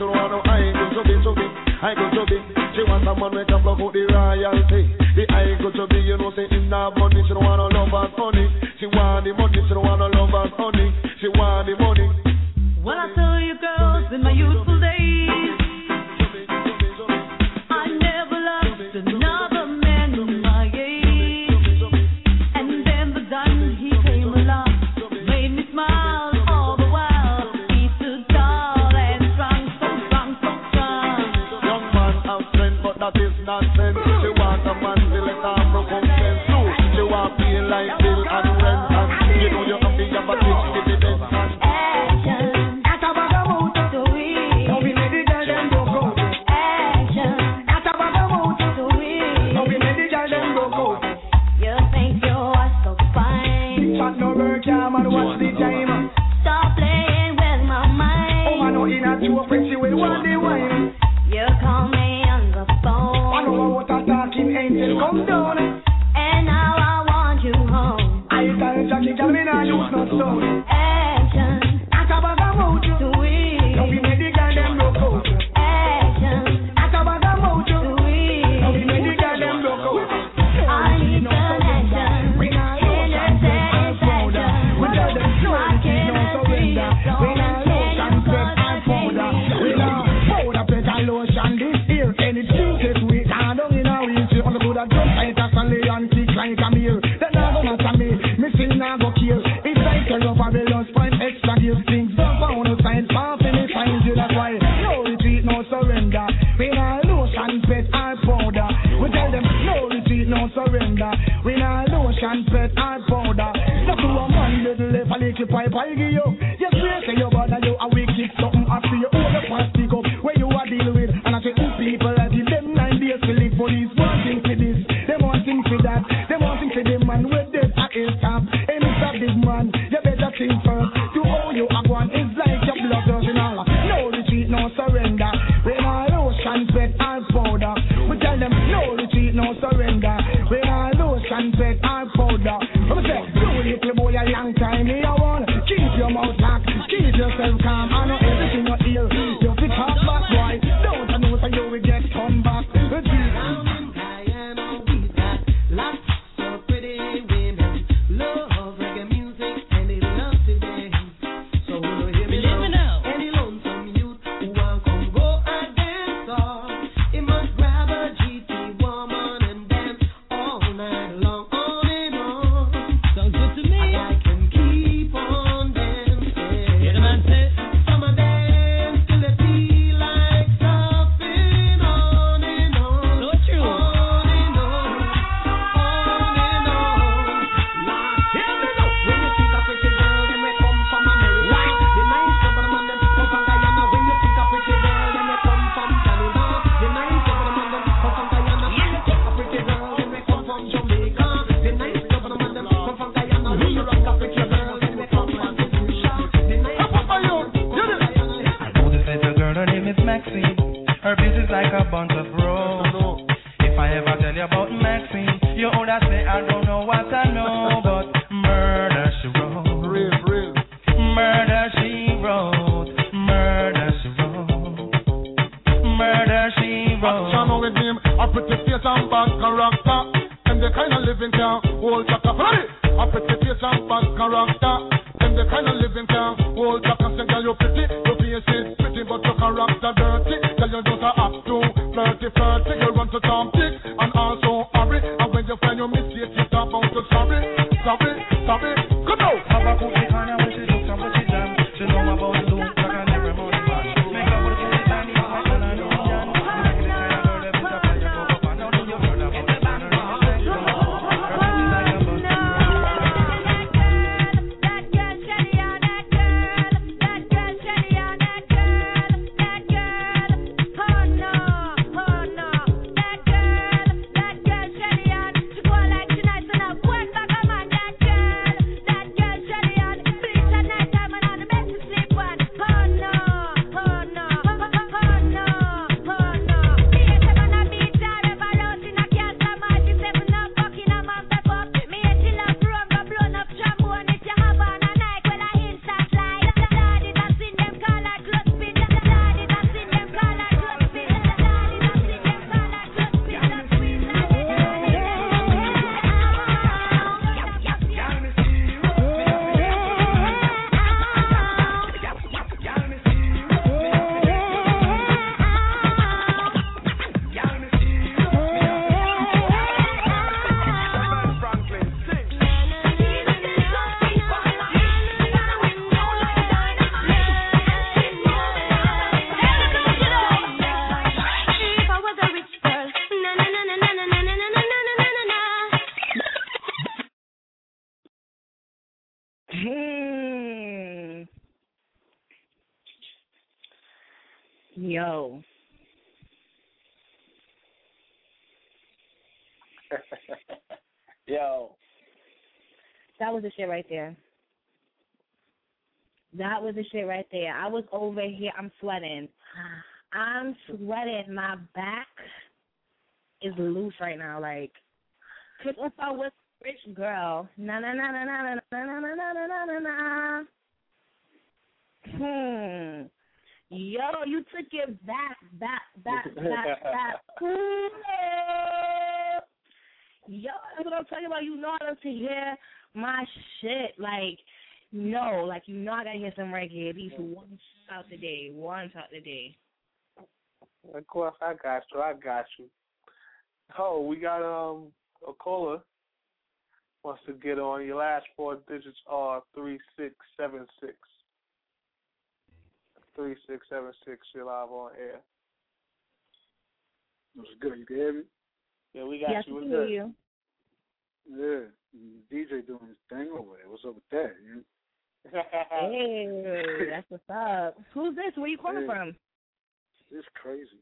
she don't want no I go to be, to be, I go to be. She want someone who can block out the royalty. The I go to be, you know, say in that money, she don't want no love and honey. She want the money, she don't want no love and honey. She want the money. Well, I tell you girls, in my youthful days, I never loved another man in my age. And then the gun, he came along, made me smile all the while. He stood tall and strong, so strong, so strong. Young man have strength, but that is nonsense. She want a man to let her broke up sense too. She want feel like bill and rent, and you know you have to have a bitch to the best man. What's the time? Stop playing with my mind. Oh, I know in a two pretty with one the wine. You call me on the phone. I know what a talking angel come down. And now I want you home. I tell Jackie, tell me now use no stone. Action. I talk about the mood. Sweet. Don't be made the girl them look out. Action. I talk about the mood. Sweet. Don't be made the girl them look out. I need connection. Lotion this year, and it's sweet, sweet. I don't in a wheelchair, on the good jump like a Sunday and kick like a meal. Then I go matter me, missing now go kill. It's like a rubber balloons, find extra gear. Things don't found no sign, far from me find you, that's why. No retreat, no surrender. When I lotion, pet, I powder. We tell them, no retreat, no surrender. When I lotion, pet, I powder. Not to a man, little left a little pipe, I give you. Yes, we say you bother you, a week kick something after you, all the plastic up. Where you are deal with, and I say, who people as you them nine days to live police wanting for this, they wanting for that, they wanting for them man with this at his top. Hey, Mister Big Man, you better think first. To all you are one is like your blood doesn't all. No retreat, no surrender. When I lotion, pet, and powder. We tell them, no retreat, no surrender. When I lotion, pet, and powder. We say, you little boy a long time here one. Keep your mouth locked, keep yourself calm. I know everything you hear. You fit talk back, boy. Don't I know so you will get come back. Lots of pretty women love reggae music and they love to dance. So will you hear me now? Any lonesome youth who want come go and dance off, it must grab a G T woman and dance all night long, on and on. Sounds good to me. And I can keep on dancing. Yeah, the man said. Some of them till they feel like something on and on. So true. On and on. On and on. Here we go. When you think of pretty girl, then we come from America. The nice gentlemen, them come from Guyana. When you think of pretty girl, then we come from Canada. The nice gentlemen, them come from Guyana. When you think of pretty girl, then we come from Jamaica. The nice gentlemen, them come from Guyana. When you rock a pretty girl, then we come from Tunisia. The nice gentlemen, I know this little girl, her name is Maxine. Her business like a bunch of roses. If I ever tell you about Maxine, you would say I don't know what I know, but murder she wrote. Real, real. Murder she wrote. Murder she wrote. Murder she wrote. Action with him, a pretty face and bad character. And the kind of living can hold back up. A pretty face and bad character. And the kind of living can hold back and say, girl, you pretty, your face is pretty, but your character dirty. Girl, you don't have to flirty, flirty. You run to Tom Dick and also hurry. And when you find your mistake, you talk about to sorry, sorry, sorry. Come on. Have a cookie corner when she looks and when she jam. She know about the loop like an every morning man. Make up with the kitty tiny, my son and no Jan. Make it kind of girl, if it's a pleasure, go up and down in your heard about the banner in your section. Her business like a bunch of That girl, Shelly on that girl. That girl, Shelly on that girl. That girl, oh no, oh no. That girl, that girl, Shelly on. She go like tonight, so now go back a man. That girl, that girl, Shelly on. Bleach at night time and on the bed to sleep on. Yo. Yo. That was the shit right there. That was the shit right there. I was over here. I'm sweating. I'm sweating. My back is loose right now. Like, cause if I was a rich girl, na na na na na na na na na na na na na. Hmm. Yo, you took it back, back, back, back, back. Yo, that's what I'm talking about. You know I love to hear my shit. Like, no, like, you know I gotta hear some reggae at least once out the day. Once out the day. Of course, I got you. I got you. Oh, we got um a caller wants to get on. Your last four digits are three six seven six. Three six seven six. You're live on air. What's good? You can hear me? Yeah, we got yes, you. we What's can hear good? you. Yeah, D J doing his thing over there. What's up with that? You Hey, that's what's up. Who's this? Where you calling Hey. from? It's crazy.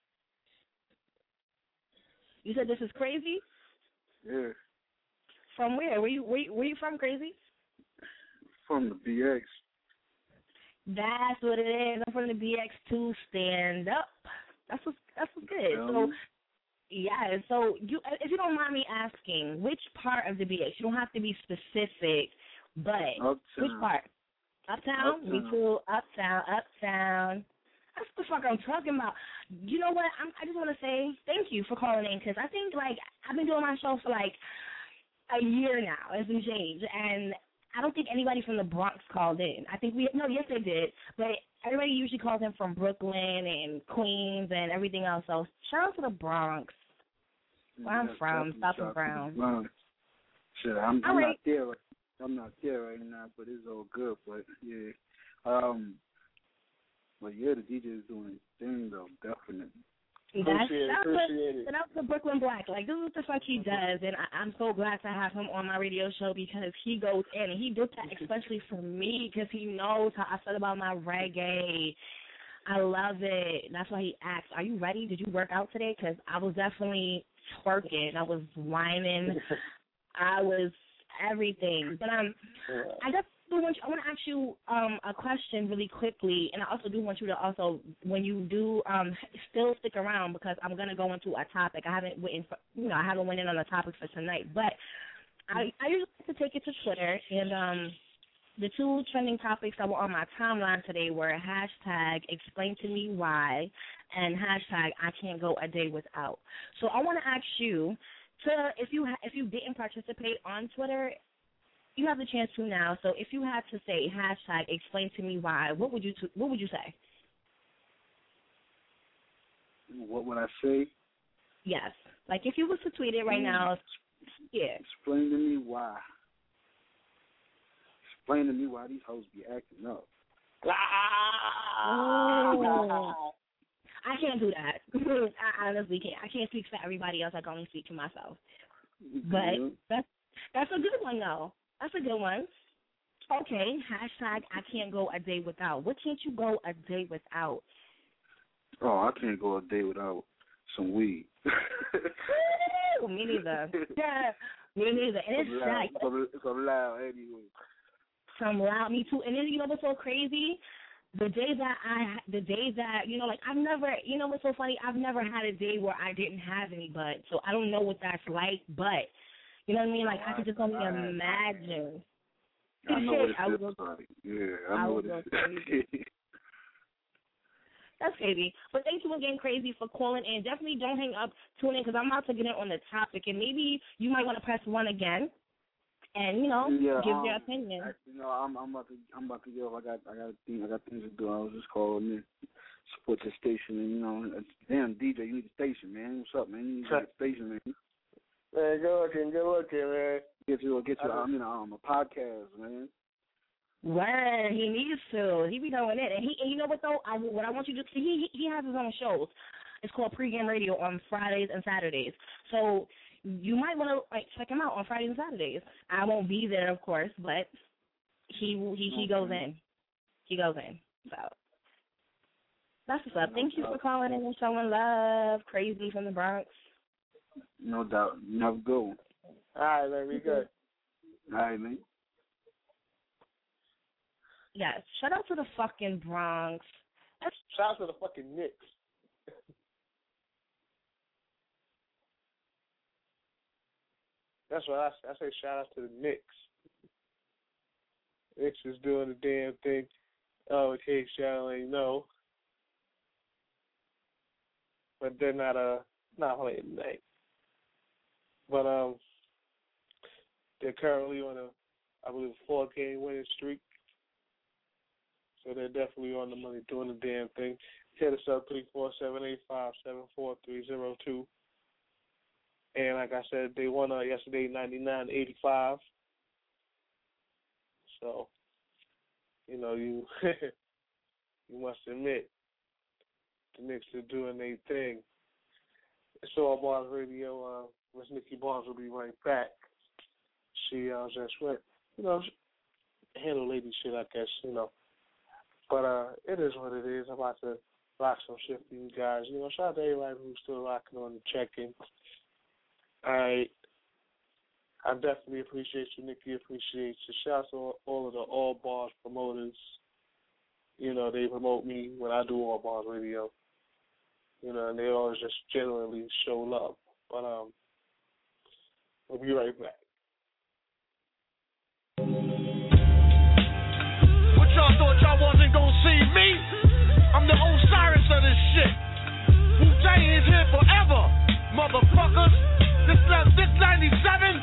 You said this is Crazy? Yeah, From where? Where you where, you- where you from, Crazy? from the B X. That's what it is. I'm from the B X two stand up. That's what's that's what's good. So Um, yeah, so you if you don't mind me asking, which part of the B X? You don't have to be specific, but Uptown. which part? Uptown? Me Uptown. too. Uptown, uptown. That's the fuck I'm talking about. You know what? I'm, I just want to say thank you for calling in because I think like I've been doing my show for like a year now and some change, and I don't think anybody from the Bronx called in. I think we no, yes they did, but everybody usually calls in from Brooklyn and Queens and everything else. So shout out to the Bronx, where I'm Yeah, from, definitely South shout of out to Brown. the Bronx. Shit, I'm, All I'm right. not there. Right, I'm not there right now, but it's all good. But yeah, um, but yeah, the D J is doing his thing though, definitely. That's Appreciate it, shout out appreciate to, it. shout out to Brooklyn Black. Like this is what the fuck he does, and I, I'm so glad to have him on my radio show because he goes in and he did that especially for me because he knows how I feel about my reggae. I love it. That's why he asked, "Are you ready? Did you work out today?" Because I was definitely twerking. I was whining. I was everything. But um, I just do want you, I want to ask you um a question really quickly, and I also do want you to also when you do um still stick around because I'm gonna go into a topic. I haven't went in for, you know I haven't went in on a topic for tonight, but I I usually like to take it to Twitter and um. The two trending topics that were on my timeline today were hashtag explain to me why and hashtag I can't go a day without. So I want to ask you to if you ha- if you didn't participate on Twitter, you have the chance to now. So if you had to say hashtag explain to me why, what would you t- what would you say? What would I say? Yes, like if you was to tweet it right now, yeah. Explain to me why. Explain to me why these hoes be acting up. Oh. I can't do that. I honestly can't. I can't speak for everybody else. I can only speak to myself. But Yeah. that's that's a good one though. That's a good one. Okay, hashtag I can't go a day without. What can't you go a day without? Oh, I can't go a day without some weed. Ooh, me neither. Yeah, me neither. And it's I'm loud. like It's a- it's a loud anyway. some loud me too. And then you know what's so crazy? The days that I, the days that you know, like I've never, you know what's so funny? I've never had a day where I didn't have any bud, so I don't know what that's like. But you know what I mean? Like I could just only I- imagine. I know what it I feels was- like. Yeah, I I know was what it gonna is. That's crazy. But thank you again, Crazy, for calling in. Definitely don't hang up. Tune in because I'm about to get in on the topic, and maybe you might want to press one again, and you know, Yeah, give um, your opinion. I, you know, I'm I'm about to I'm about to go. I got I got things I got things to do. I was just calling in, support the station, and you know, it's- damn D J, you need the station, man. What's up, man? You need the station, man. Man, good looking, good looking, man. Get you get you. I mean, um, a podcast, man. Word, he needs to. He be doing it, and he. And you know what though? I, what I want you to see, he he has his own shows. It's called Pregame Radio on Fridays and Saturdays. So you might want to like check him out on Fridays and Saturdays. I won't be there, of course, but he he he goes in. He goes in. So That's what's up. Thank you for calling in and showing love. Crazy from the Bronx. No doubt. Never go. All right, man. We good. All right, man. Yes. Shout out to the fucking Bronx. Shout out to the fucking Knicks. That's what I say. I say shout out to the Knicks. Knicks is doing the damn thing. Oh, in case y'all ain't know. But they're not uh not playing tonight. But um they're currently on a I believe four game winning streak. So they're definitely on the money doing the damn thing. Hit us up three four seven eight five seven four three zero two. And like I said, they won uh, yesterday ninety-nine eighty-five. So, you know, you you must admit the Knicks are doing their thing. It's All Bars Radio. Uh, Miss Nikki Barnes will be right back. She uh, just went, you know, handle lady shit, I guess, you know. But uh, it is what it is. I'm about to rock some shit for you guys. You know, shout out to everybody who's still rocking on the check-in. All right. I definitely appreciate you, Nikki. Appreciate you. Shout out to all of the All Bars promoters. You know, they promote me when I do All Bars Radio. You know, and they always just generally show love. But um, we'll be right back. What y'all thought y'all wasn't gonna see me? I'm the Osiris of this shit. Wu-Tang is here forever, motherfuckers. This this ninety-seven,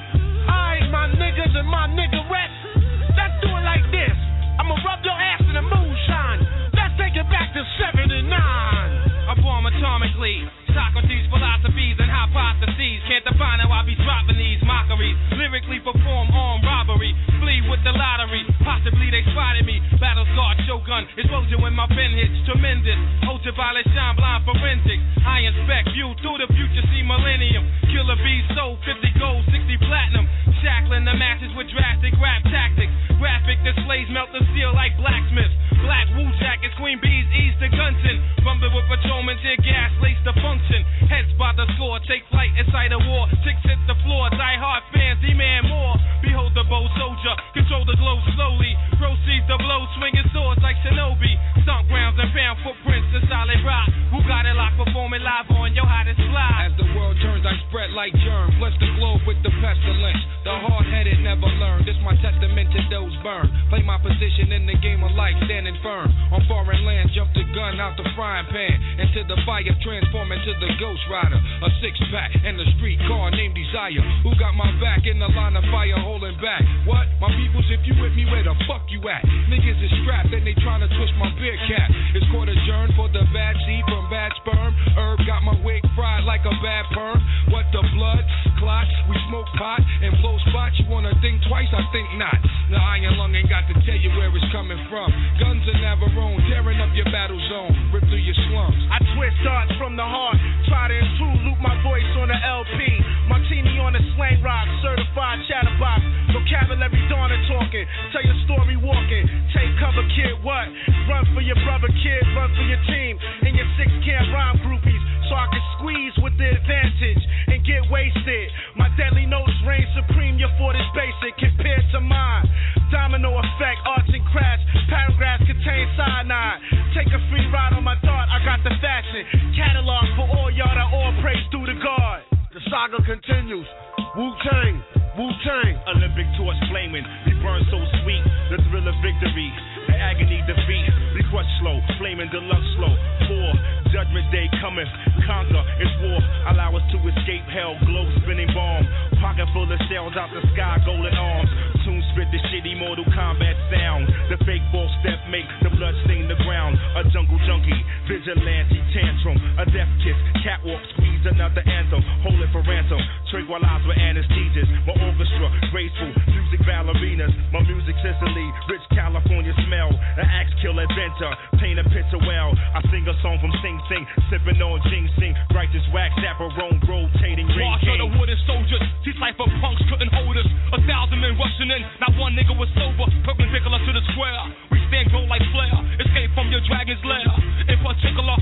I ain't my niggas and my niggerettes. Let's do it like this. I'ma rub your ass in the moonshine. Let's take it back to seventy-nine. I bomb atomically. Socrates' philosophies and hypotheses. Can't define how I be dropping these mockeries. Lyrically perform armed robbery. Flee with the lottery. Possibly they spotted me. Battle scarred Shogun. Explosion when my pen hits. Tremendous. Ultraviolet shine blind forensics. I inspect view through the future. See millennium. Killer bees sold fifty gold, sixty platinum. Shackling the masses with drastic rap tactics. Graphic displays melt the steel like blacksmiths. Black Wu jackets, queen bees ease the gunson. Rumble with patrolmen, tear gas, lace the function. Heads by the score, take flight inside a war. Chicks hit the floor, die hard fans demand more. Behold the bow soldier, control the glow slowly. Proceed the blow, swinging swords like Shinobi. Stomp grounds and found footprints in solid rock. Who got it locked, performing live on your hottest fly. As the world turns, I spread like germs. Bless the globe with the pestilence. The hard-headed never learn. This my testament to those burned. Play my position in the game of life, standing firm. On foreign land, jump the gun out the frying pan. Into the fire, transform into the Ghost Rider. A six-pack and a street car named Desire. Who got my back in the line of fire holding back? What? My peoples, if you with me, where the fuck you at? Niggas is strapped and they trying to twist my beer cap. It's court adjourned for the bad seed from bad sperm. Herb got my wig fried like a bad perm. What the blood? Clots, we smoke pot and blow spots. You wanna think twice? I think not. The iron lung ain't got to tell you where it's coming from. Guns are never owned, tearing up your battle zone. Rip through your slums. I twist darts from the heart. Try to intrude, loop my voice on the L P. Martini on the slang rock, certified chatterbox. Vocabulary dawn and talking. Tell your story walking. Take cover, kid, what? Run for your brother, kid. Run for your team. And your six camp rhyme groupies. So I can squeeze with the advantage and get wasted. My deadly notes reign supreme. Your fort is basic compared to mine. Domino effect, arts and crafts. Paragraphs contain cyanide. Take a free ride on my thought. I got the fashion. Catalog for all y'all that all praise through the guard. The saga continues. Wu-Tang, Wu-Tang. Olympic torch flaming. We burn so sweet. The thrill of victory. The agony defeat. We crush slow. Flaming deluxe slow. Four. Judgment day coming. Conquer. It's war. Allow us to escape hell. Globe spinning bomb. Pocket full of shells out the sky. Golden arms. Soon spit the shitty Mortal Kombat sound. The fake ball step make the blood stain the ground. A jungle junkie. Vigilante tantrum. A death kiss. Catwalk squeeze another anthem. Hold it for ransom. Tranquilize with anesthesias. My orchestra. Graceful. Music ballerinas. My music Sicily. Rich California smell. An axe kill adventure. Paint a picture well. I sing a song from Sing Sing. Sipping on ginseng. Righteous wax. Chaperone. Rotating ring. March of the wooden soldiers. These cypher punks couldn't hold us. A thousand men rushing in. Not one nigga was sober. Perpendicular to the square. We stand grown like Flair. Escape from your dragon's lair. In particular,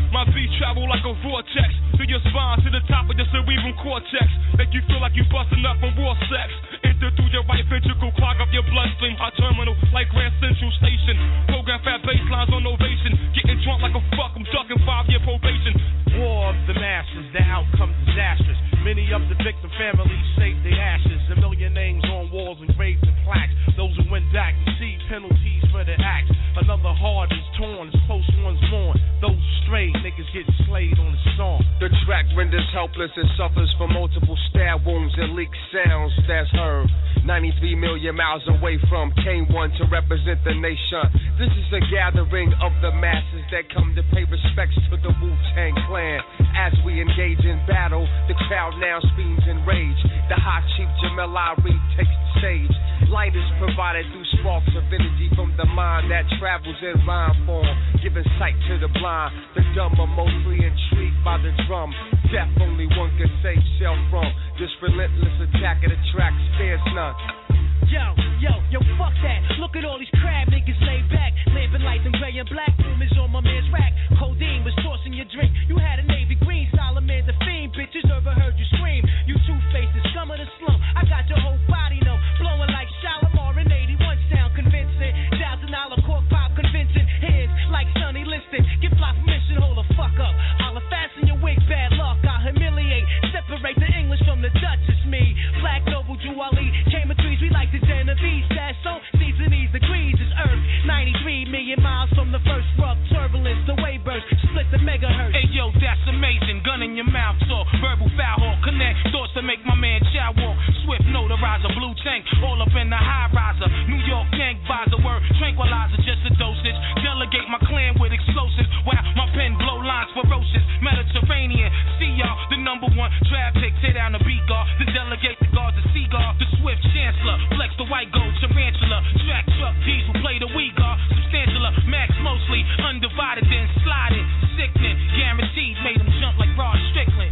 helpless and suffers from multiple stab wounds and leak sounds that's heard. ninety-three million miles away from K one to represent the nation. This is a gathering of the masses that come to pay respects to the Wu-Tang Clan. As we engage in battle, the crowd now screams in rage. The hot chief Jamel Ari takes the stage. Light is provided through sparks of energy from the mind that travels in rhyme form, giving sight to the blind. The dumb are mostly intrigued by the drum. Death only one can save self from. This relentless attack of the track spares none. Yo, yo, yo, fuck that. Look at all these crab niggas laid back. Lamping lights in gray and black. Rumors on my man's rack. Codeine was tossing your drink. You had a navy green. Solomon the fiend. Bitches ever heard you scream. You two faces, scum of the slum. I got your whole body numb. Blowing like Shalimar in eighty-one sound convincing. Thousand dollar cork pop convincing. Hands like Sonny Liston. Give fly permission, hold the fuck up. I'll fasten your wig, bad luck. I'll humiliate. Separate the English from the Dutch. It's me. Black Noble Juwali. Came of trees. We like the Genovese. Sasso. Seasonese degrees is Earth. ninety-three million miles from the first rough turbulence. The wave burst. Split the megahertz. Hey yo, that's amazing. Gun in your mouth, so verbal foul hawk. Connect thoughts to make my man chow walk. Swift notarizer, blue tank, all up in the high riser. New York gang buys a word, tranquilizer, just a dosage. Delegate my clan with explosives. Wow, my pen blow lines ferocious. Mediterranean, see y'all, the number one trap pick. Tear down the beat guard, the delegate, the guard, the seagull, the swift chancellor. Flex the white gold tarantula. Track truck diesel, play the we guard. Substantial, max mostly. Undivided, then sliding. Sickening, guaranteed, made them jump like Rod Strickland.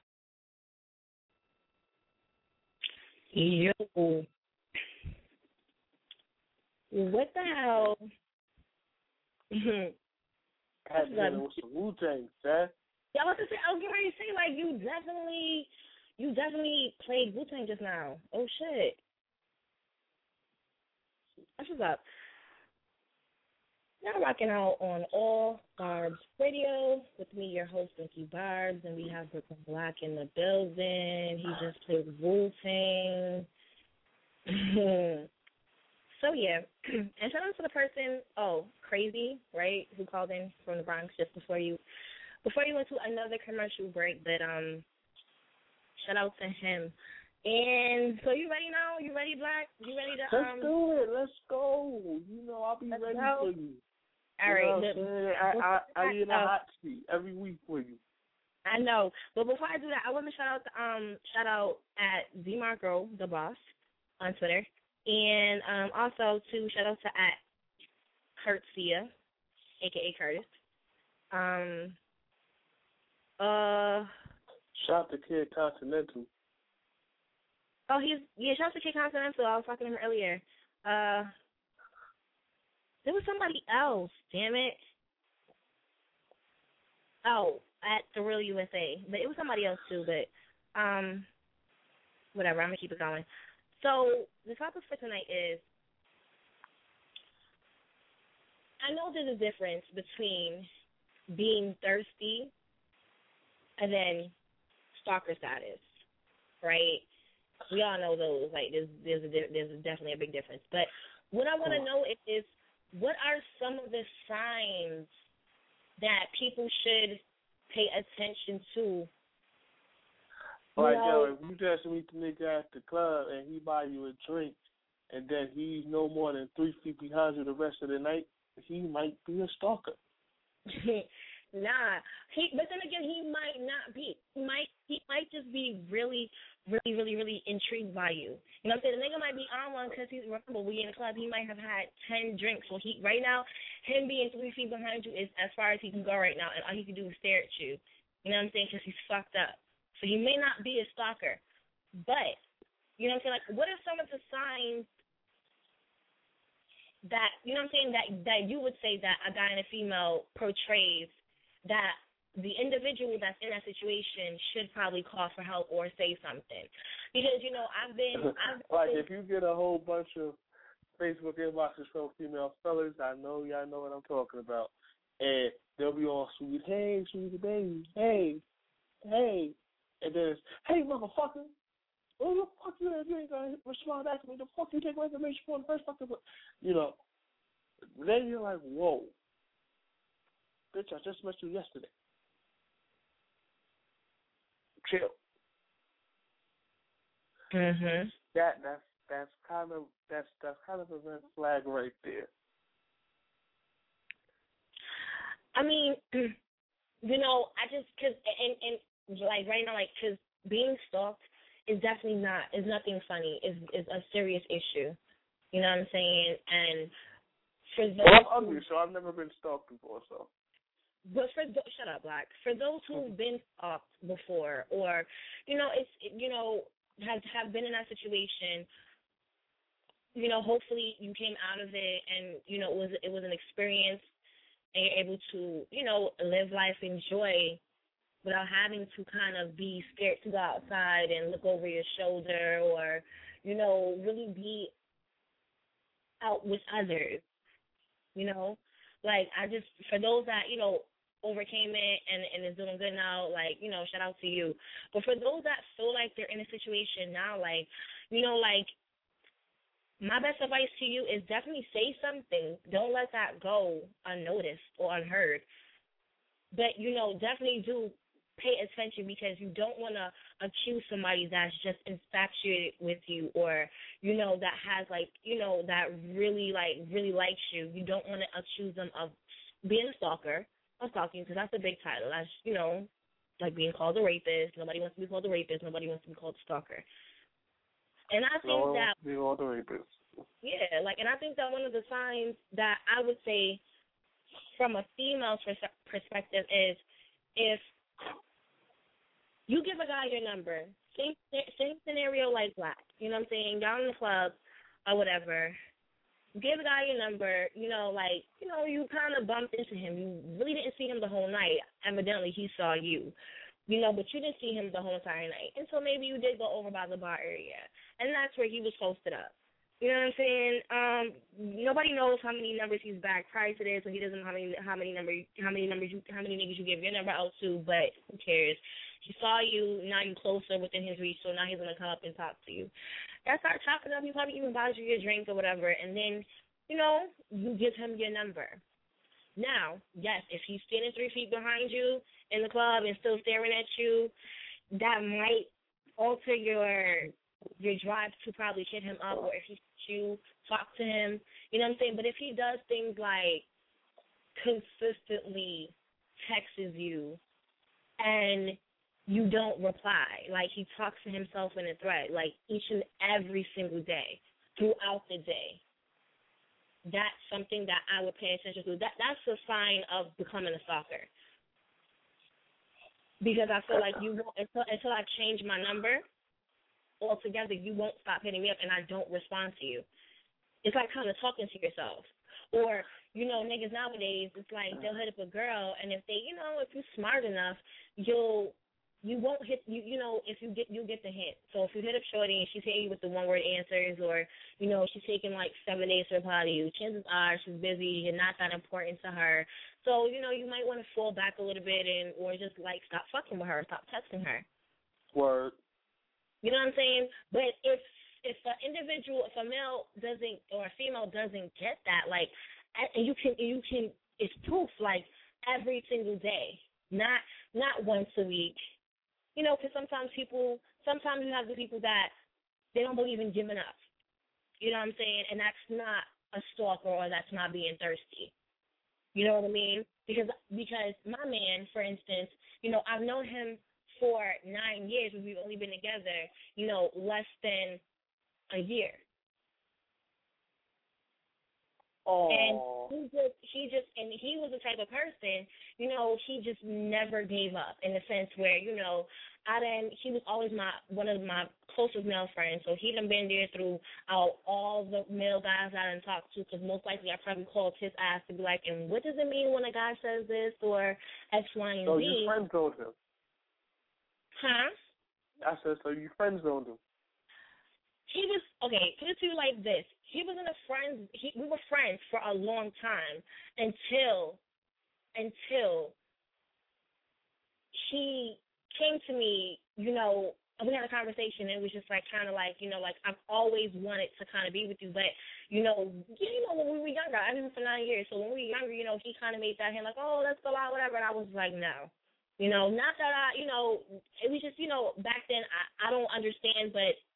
Yo. What the hell? Had to hit it with some Wu-Tang, man. Yeah, I was gonna say, I was getting ready to say, like, you definitely, you definitely played Wu-Tang just now. Oh shit. That's what's up. Now rocking out on All Barbs Radio with me, your host, Nikki Barbs, and we have Brooklyn Black in the building. He just played Wu-Tang. So, yeah. And shout out to the person, oh, Crazy, right, who called in from the Bronx just before you before you went to another commercial break. But um, shout out to him. And so you ready now? You ready, Black? You ready to um? Let's do it. Let's go. You know I'll be ready go. for you. All you right. know what I'm saying? I I I be in a hot seat every week for you. I know, but before I do that, I want to shout out to, um shout out at Z Marco, the boss, on Twitter, and um also to shout out to at Kurtzia, aka Curtis. Um. Uh. Shout out to Kid Continental. Oh, he's yeah. Shout out to Kid Continental. I was talking to him earlier. Uh. There was somebody else. Damn it. Oh, at The Real U S A. But it was somebody else too, but um whatever, I'm gonna keep it going. So the topic for tonight is, I know there's a difference between being thirsty and then stalker status, right? We all know those. Like there's there's a, there's a definitely a big difference. But what I want to know is, what are some of the signs that people should pay attention to? Like, you know, yo, if you just meet the nigga at the club and he buy you a drink and then he's no more than three feet behind you the rest of the night, he might be a stalker. Nah, he. But then again, he might not be. He might. He might just be really, really, really, really intrigued by you. You know what I'm saying? The nigga might be on one because he's. Remember, we in the club. He might have had ten drinks. So he right now, him being three feet behind you is as far as he can go right now, and all he can do is stare at you. You know what I'm saying? Because he's fucked up. So he may not be a stalker, but you know what I'm saying? Like, what are some of the signs that you know what I'm saying that that you would say that a guy and a female portrays that the individual that's in that situation should probably call for help or say something? Because, you know, I've been... I've like, been, if you get a whole bunch of Facebook inboxes from female fellas, I know y'all know what I'm talking about. And they'll be all sweet, hey, sweetie baby, hey, hey. And then it's, hey, motherfucker, what the fuck you you ain't going to respond back to me? The fuck you take my information for the first fucking... You know, then you're like, whoa. Bitch, I just met you yesterday. Chill. Mhm. That that's that's kind of that's that's kind of a red flag right there. I mean, you know, I just cause and and like right now, like cause being stalked is definitely not is nothing funny. Is is a serious issue. You know what I'm saying? And for those, Well, I'm ugly, so I've never been stalked before. So, but for th- shut up, Black. For those who've been stalked before, or you know, it's you know have have been in that situation. You know, hopefully you came out of it, and you know it was it was an experience, and you're able to you know live life, enjoy, without having to kind of be scared to go outside and look over your shoulder, or you know really be out with others. You know, like I just for those that you know overcame it and and is doing good now, like you know shout out to you. But for those that feel like they're in a situation now, like you know like. My best advice to you is definitely say something. Don't let that go unnoticed or unheard. But, you know, definitely do pay attention because you don't want to accuse somebody that's just infatuated with you or, you know, that has, like, you know, that really, like, really likes you. You don't want to accuse them of being a stalker, of stalking, because that's a big title. That's, you know, like being called a rapist. Nobody wants to be called a rapist. Nobody wants to be called a stalker. And I think no, that we all the rapists. Yeah, like, and I think that one of the signs that I would say from a female's pers- perspective is if you give a guy your number, same same scenario like Black, you know what I'm saying, down in the club or whatever, give a guy your number, you know, like, you know, you kind of bumped into him. You really didn't see him the whole night. Evidently, he saw you. You know, but you didn't see him the whole entire night. And so maybe you did go over by the bar area. And that's where he was posted up. You know what I'm saying? Um, nobody knows how many numbers he's back prior to this, so he doesn't know how many how many numbers how many numbers you how many niggas you give your number out to, but who cares? He saw you, now you're closer within his reach, so now he's gonna come up and talk to you. That start talking up, he probably even buys you your drink or whatever, and then, you know, you give him your number. Now, yes, if he's standing three feet behind you in the club and still staring at you, that might alter your your drive to probably hit him up, or if he you talk to him, you know what I'm saying? But if he does things like consistently texts you and you don't reply, like he talks to himself in a thread, like each and every single day, throughout the day, that's something that I would pay attention to. That that's a sign of becoming a stalker. Because I feel like you won't, until, until I change my number altogether, you won't stop hitting me up and I don't respond to you. It's like kind of talking to yourself. Or, you know, niggas nowadays, it's like they'll hit up a girl, and if they, you know, if you're smart enough, you'll, you won't hit, you you know, if you get, you'll get the hint. So if you hit up shorty and she's hitting you with the one-word answers, or, you know, she's taking like seven days to reply to you, chances are she's busy, you're not that important to her. So, you know, you might want to fall back a little bit and, or just like stop fucking with her, stop texting her. Word. You know what I'm saying? But if if an individual, if a male doesn't or a female doesn't get that, like, and you can you can it's proof like every single day, not not once a week. You know, because sometimes people, sometimes you have the people that they don't believe in giving up. You know what I'm saying? And that's not a stalker or that's not being thirsty. You know what I mean? Because because my man, for instance, you know, I've known him for nine years, but we've only been together, you know, less than a year. Oh. And he just, he just, and he was the type of person, you know, he just never gave up in the sense where, you know, I didn't, he was always my, one of my closest male friends, so he done been there throughout all the male guys I done talked to, because most likely I probably called his ass to be like, and what does it mean when a guy says this, or X, Y, and Z? So you friend zoned him? Huh? I said, so you friend zoned him? He was, okay, put it to you like this. He was in a friend, he, we were friends for a long time until, until he came to me, you know, we had a conversation, and it was just like kind of like, you know, like I've always wanted to kind of be with you, but, you know, you know, when we were younger, I've been for nine years, so when we were younger, you know, he kind of made that hand like, oh, let's go out, whatever, and I was like, no. You know, not that I, you know, it was just, you know, back then I, I don't understand, but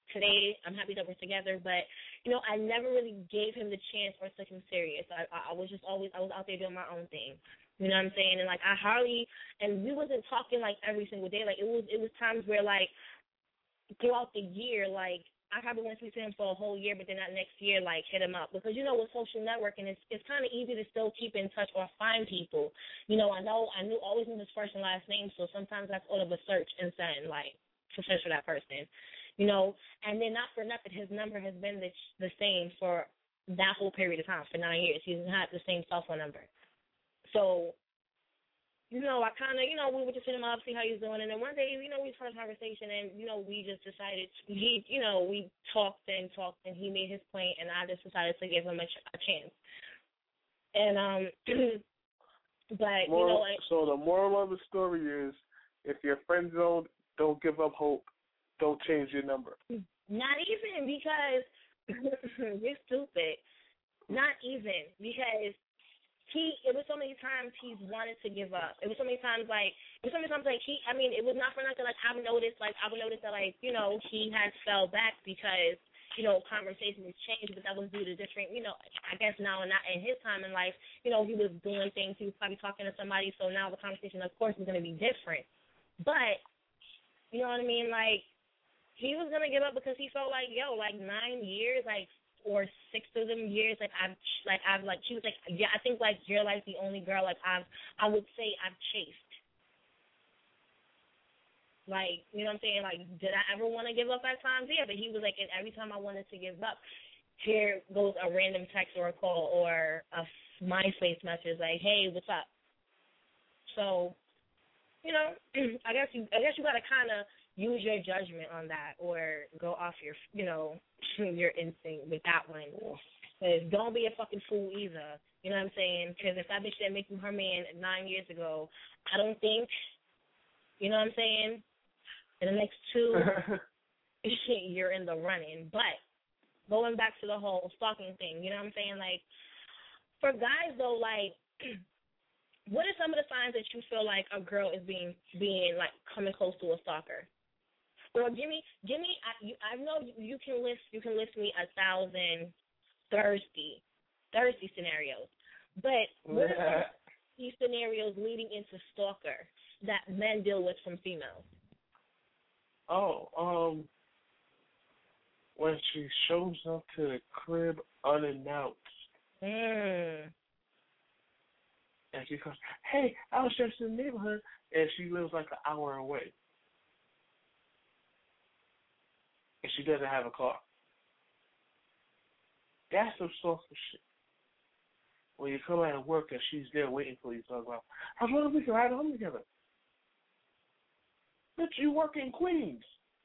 today I'm happy that we're together, but you know, I never really gave him the chance or took him serious. I, I was just always I was out there doing my own thing. You know what I'm saying? And like I hardly and we wasn't talking like every single day. Like it was it was times where like throughout the year, like I probably went to see him for a whole year, but then that next year, like, hit him up. Because, you know, with social networking, it's it's kind of easy to still keep in touch or find people. You know, I know, I knew, always knew his first and last name, so sometimes that's all of a search and send, like, to search for that person. You know, and then not for nothing, his number has been the, the same for that whole period of time, for nine years. He's had the same cell phone number. So, you know, I kind of, you know, we would just hit him up, see how he's doing. And then one day, you know, we had a conversation and, you know, we just decided, he, you know, we talked and talked and he made his point and I just decided to give him a, ch- a chance. And, um, but, moral, you know, like. So the moral of the story is if your friends don't, don't give up hope, don't change your number. Not even because, you're stupid. Not even because. He, it was so many times he's wanted to give up. It was so many times, like, it was so many times, like, he, I mean, it was not for nothing, like, I've noticed, like, I've noticed that, like, you know, he has fell back because, you know, conversations changed, but that was due to different, you know, I guess now and not in his time in life, you know, he was doing things, he was probably talking to somebody, so now the conversation, of course, is going to be different. But, you know what I mean, like, he was going to give up because he felt like, yo, like, nine years, like, or six of them years, like I've, like I've, like she was like, yeah, I think like you're like the only girl like I've, I would say I've chased. Like, you know what I'm saying? Like, did I ever want to give up at times? Yeah, but he was like, and every time I wanted to give up, here goes a random text or a call or a MySpace message like, hey, what's up? So, you know, I guess you, I guess you gotta kind of use your judgment on that or go off your, you know, your instinct with that one. Because don't be a fucking fool either. You know what I'm saying? Because if that bitch didn't make you her man nine years ago, I don't think, you know what I'm saying, in the next two, you're in the running. But going back to the whole stalking thing, you know what I'm saying? Like, for guys, though, like, what are some of the signs that you feel like a girl is being, being like, coming close to a stalker? Or give me, give me. I, you, I know you can list. You can list me a thousand thirsty, thirsty scenarios. But what are these scenarios leading into stalker that men deal with from females? Oh, um, when she shows up to the crib unannounced. Mm. And she goes, hey, I was just in the neighborhood, and she lives like an hour away. And she doesn't have a car. That's some stalker shit. When you come out of work and she's there waiting for you to talk about, I was wondering if we can ride home together. Bitch, you work in Queens.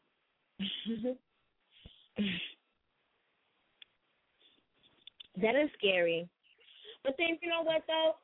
That is scary. But then, you know what, though?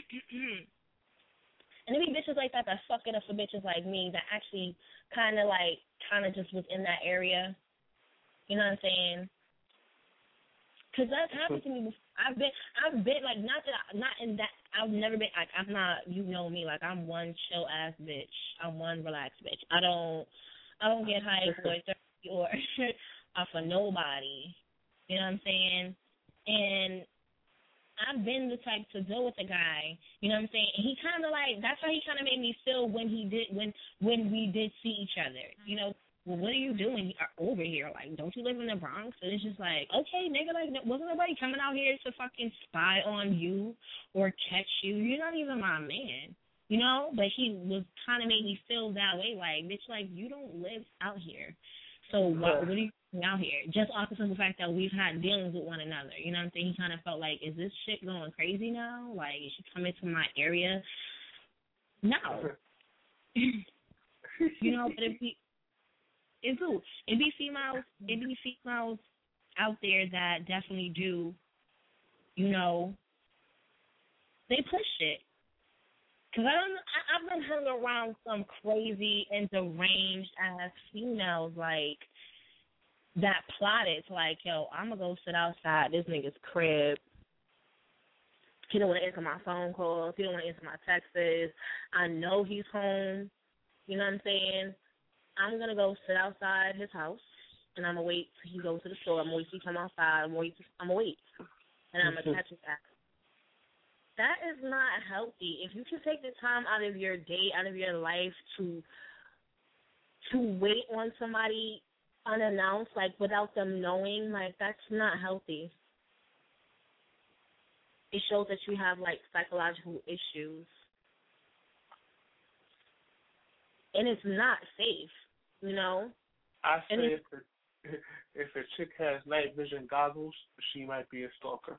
And there be bitches like that that fuck it up for bitches like me that actually kind of, like, kind of just was in that area. You know what I'm saying? Because that's happened to me before. I've been, I've been, like, not that, I, not in that, I've never been, like, I'm not, you know me, like, I'm one chill-ass bitch. I'm one relaxed bitch. I don't, I don't get high or thirsty or off of nobody. You know what I'm saying? And I've been the type to deal with a guy, you know what I'm saying? And he kind of, like, that's how he kind of made me feel when he did, when, when we did see each other, you know? Well, what are you doing over here? Like, don't you live in the Bronx? And it's just like, okay, nigga, like, wasn't nobody coming out here to fucking spy on you or catch you? You're not even my man, you know? But he was kind of made me feel that way, like, bitch, like, you don't live out here. So what, what are you doing out here? Just off the simple fact that we've had dealings with one another, you know what I'm saying? He kind of felt like, is this shit going crazy now? Like, is she coming to my area? No. You know, but if we... It do. It be females. It be females out there that definitely do. You know, they push it. Cause I don't. I, I've been hung around some crazy and deranged ass females like that plotted to like, yo, I'm gonna go sit outside this nigga's crib. He don't want to answer my phone calls. He don't want to answer my texts. I know he's home. You know what I'm saying? I'm going to go sit outside his house. and I'm gonna wait till he goes to the store. I'm gonna wait till he come outside. I'm gonna wait. I'm gonna wait, and I'm gonna catch his ass. That is not healthy. If you can take the time out of your day, out of your life to to wait on somebody unannounced, like without them knowing, like that's not healthy. It shows that you have like psychological issues. And it's not safe, you know? I say and if a, if a chick has night vision goggles, she might be a stalker.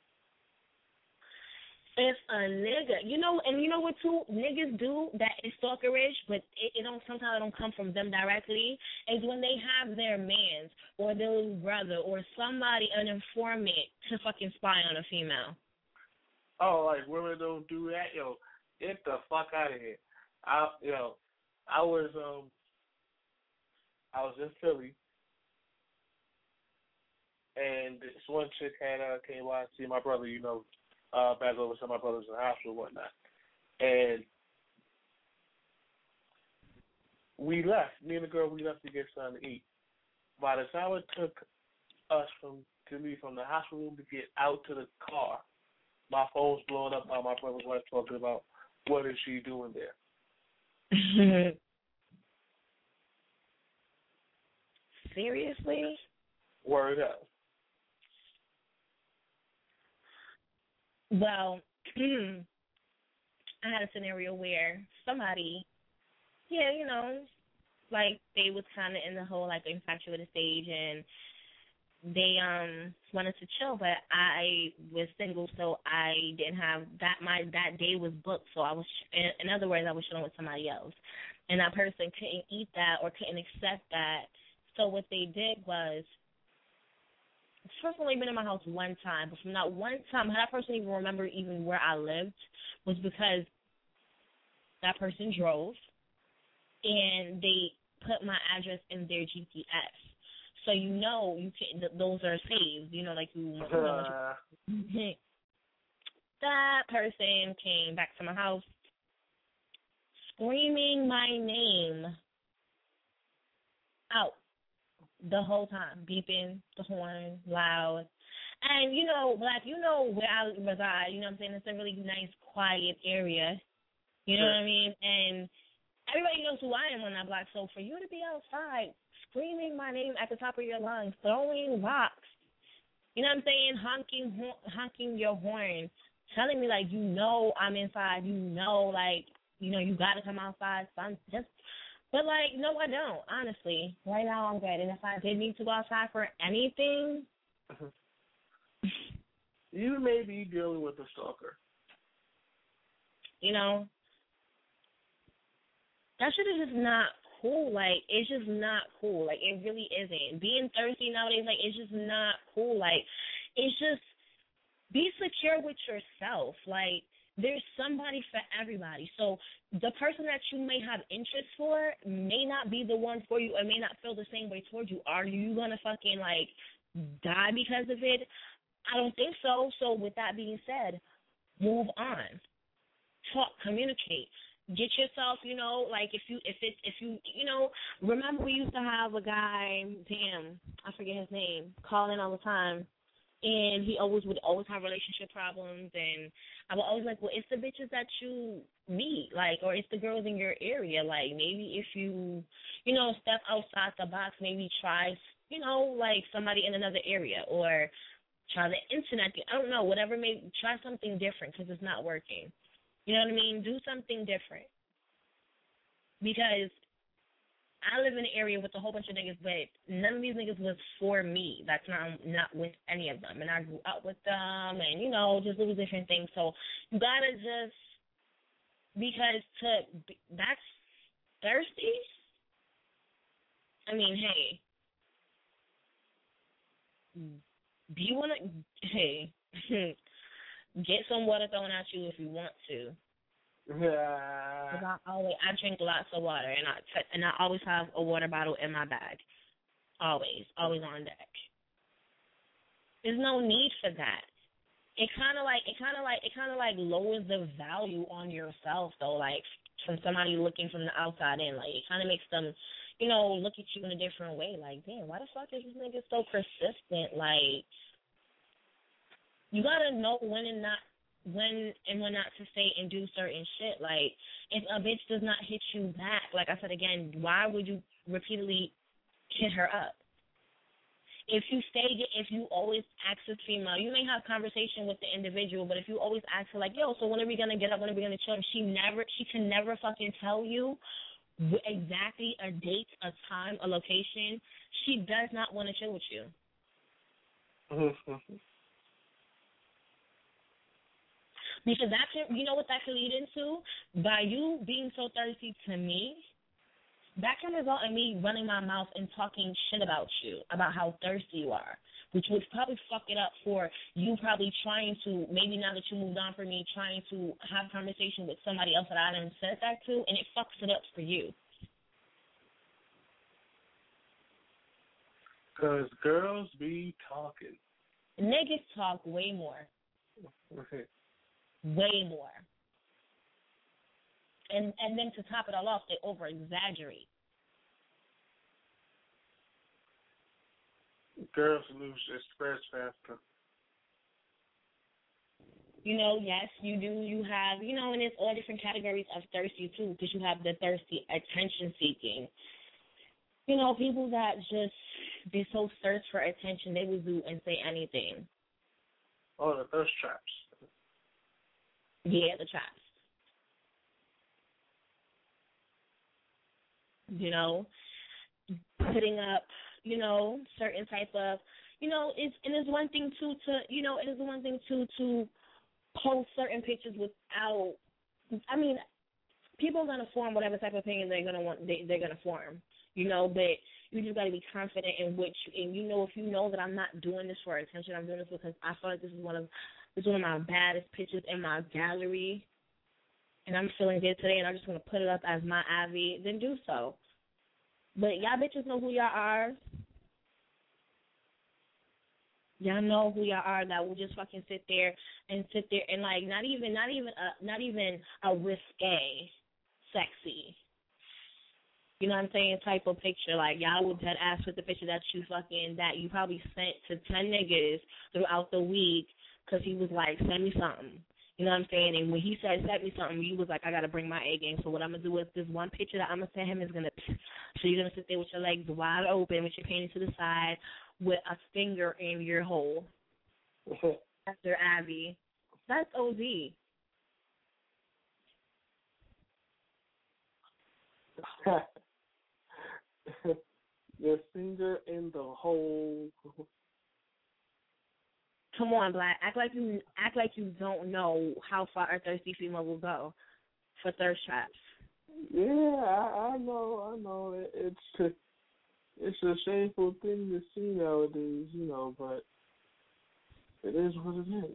If a nigga, you know, and you know what too, niggas do that is stalkerish, but it, it don't, sometimes it don't come from them directly, is when they have their mans or their little brother or somebody, an informant, to fucking spy on a female. Oh, like women don't do that? Yo, get the fuck out of here. I, yo, I was, um, I was in Philly, and this one chick had uh, came by to see my brother, you know, Uh, back over to my brothers in the hospital and whatnot. And we left. Me and the girl, we left to get something to eat. By the time it took us from to me from the hospital room to get out to the car, my phone's blowing up by my brother's wife talking about what is she doing there. Seriously? Word up. Well, I had a scenario where somebody, yeah, you know, like they was kind of in the whole like infatuated stage, and they um wanted to chill, but I was single, so I didn't have that. My that day was booked, so I was, in, in other words, I was chilling with somebody else, and that person couldn't eat that or couldn't accept that. So what they did was, first only been in my house one time, but from that one time, how that person even remember even where I lived was because that person drove and they put my address in their G P S. So you know you can, th- those are saved. You know, like you. you know, you, that person came back to my house screaming my name out. The whole time, beeping the horn, loud. And, you know, Black, you know where I reside, you know what I'm saying? It's a really nice, quiet area. You know sure. what I mean? And everybody knows who I am on that block. So for you to be outside screaming my name at the top of your lungs, throwing rocks, you know what I'm saying, honking honking your horn, telling me, like, you know I'm inside, you know, like, you know, you got to come outside, son, just... But, like, no, I don't, honestly. Right now I'm good. And if I did need to go outside for anything... You may be dealing with a stalker. You know? That shit is just not cool. Like, it's just not cool. Like, it really isn't. Being thirsty nowadays, like, it's just not cool. Like, it's just... Be secure with yourself. Like... There's somebody for everybody. So the person that you may have interest for may not be the one for you or may not feel the same way towards you. Are you going to fucking, like, die because of it? I don't think so. So with that being said, move on. Talk, communicate. Get yourself, you know, like if you, if it's, if you, you know, remember we used to have a guy, damn, I forget his name, call in all the time. And he always would always have relationship problems, and I would always like, well, it's the bitches that you meet, like, or it's the girls in your area. Like, maybe if you, you know, step outside the box, maybe try, you know, like somebody in another area, or try the internet. I don't know, whatever. Maybe try something different because it's not working. You know what I mean? Do something different because I live in an area with a whole bunch of niggas, but none of these niggas was for me. That's not not with any of them. And I grew up with them and, you know, just little different things. So you got to just, because to, be, that's thirsty. I mean, hey, do you want to, hey, get some water thrown at you if you want to. Yeah. Cause I always I drink lots of water, and I t- and I always have a water bottle in my bag, always, always on deck. There's no need for that. It kind of like it kind of like it kind of like lowers the value on yourself, though. Like from somebody looking from the outside in, like it kind of makes them, you know, look at you in a different way. Like, damn, why the fuck is this nigga so persistent? Like, you gotta know when and not when and when not to say and do certain shit. Like, if a bitch does not hit you back, like I said again, why would you repeatedly hit her up? If you stay, if you always ask this female, you may have conversation with the individual, but if you always ask her like, yo, so when are we gonna get up? When are we gonna chill? And she never, she can never fucking tell you exactly a date, a time, a location. She does not want to chill with you. Because that can, you know what that could lead into? By you being so thirsty to me, that can result in me running my mouth and talking shit about you, about how thirsty you are, which would probably fuck it up for you probably trying to, maybe now that you moved on from me, trying to have conversation with somebody else that I done said that to, and it fucks it up for you. Because girls be talking. Niggas talk way more. Okay. Way more. And and then to top it all off, they over-exaggerate. Girls lose their stress faster. You know, yes, you do. You have, you know, and it's all different categories of thirsty, too, because you have the thirsty attention-seeking. You know, people that just, they so thirst for attention, they will do and say anything. Oh, the thirst traps. Yeah, the traps. You know, putting up, you know, certain type of, you know, it's, and it's one thing, too, to, you know, it is one thing, too, to post certain pictures without, I mean, people are going to form whatever type of opinion they're going to want, they, they're going to form, you know, but you just got to be confident in which, and you know, if you know that I'm not doing this for attention, I'm doing this because I feel like this is one of, this is one of my baddest pictures in my gallery, and I'm feeling good today, and I just want to put it up as my Ivy, then do so. But y'all bitches know who y'all are. Y'all know who y'all are that will just fucking sit there and sit there and like not even not even a not even a risque sexy. You know what I'm saying? Type of picture. Like y'all would dead ass with the picture that you fucking that you probably sent to ten niggas throughout the week because he was like, send me something. You know what I'm saying? And when he said, send me something, you was like, I got to bring my A game. So what I'm going to do is this one picture that I'm going to send him is going to, so you're going to sit there with your legs wide open, with your panties to the side, with a finger in your hole. After Abby. That's O D. Your finger in the hole. Come on, Black. Act like you act like you don't know how far a thirsty female will go for thirst traps. Yeah, I, I know, I know. It, it's a, it's a shameful thing to see nowadays, you know, but it is what it is.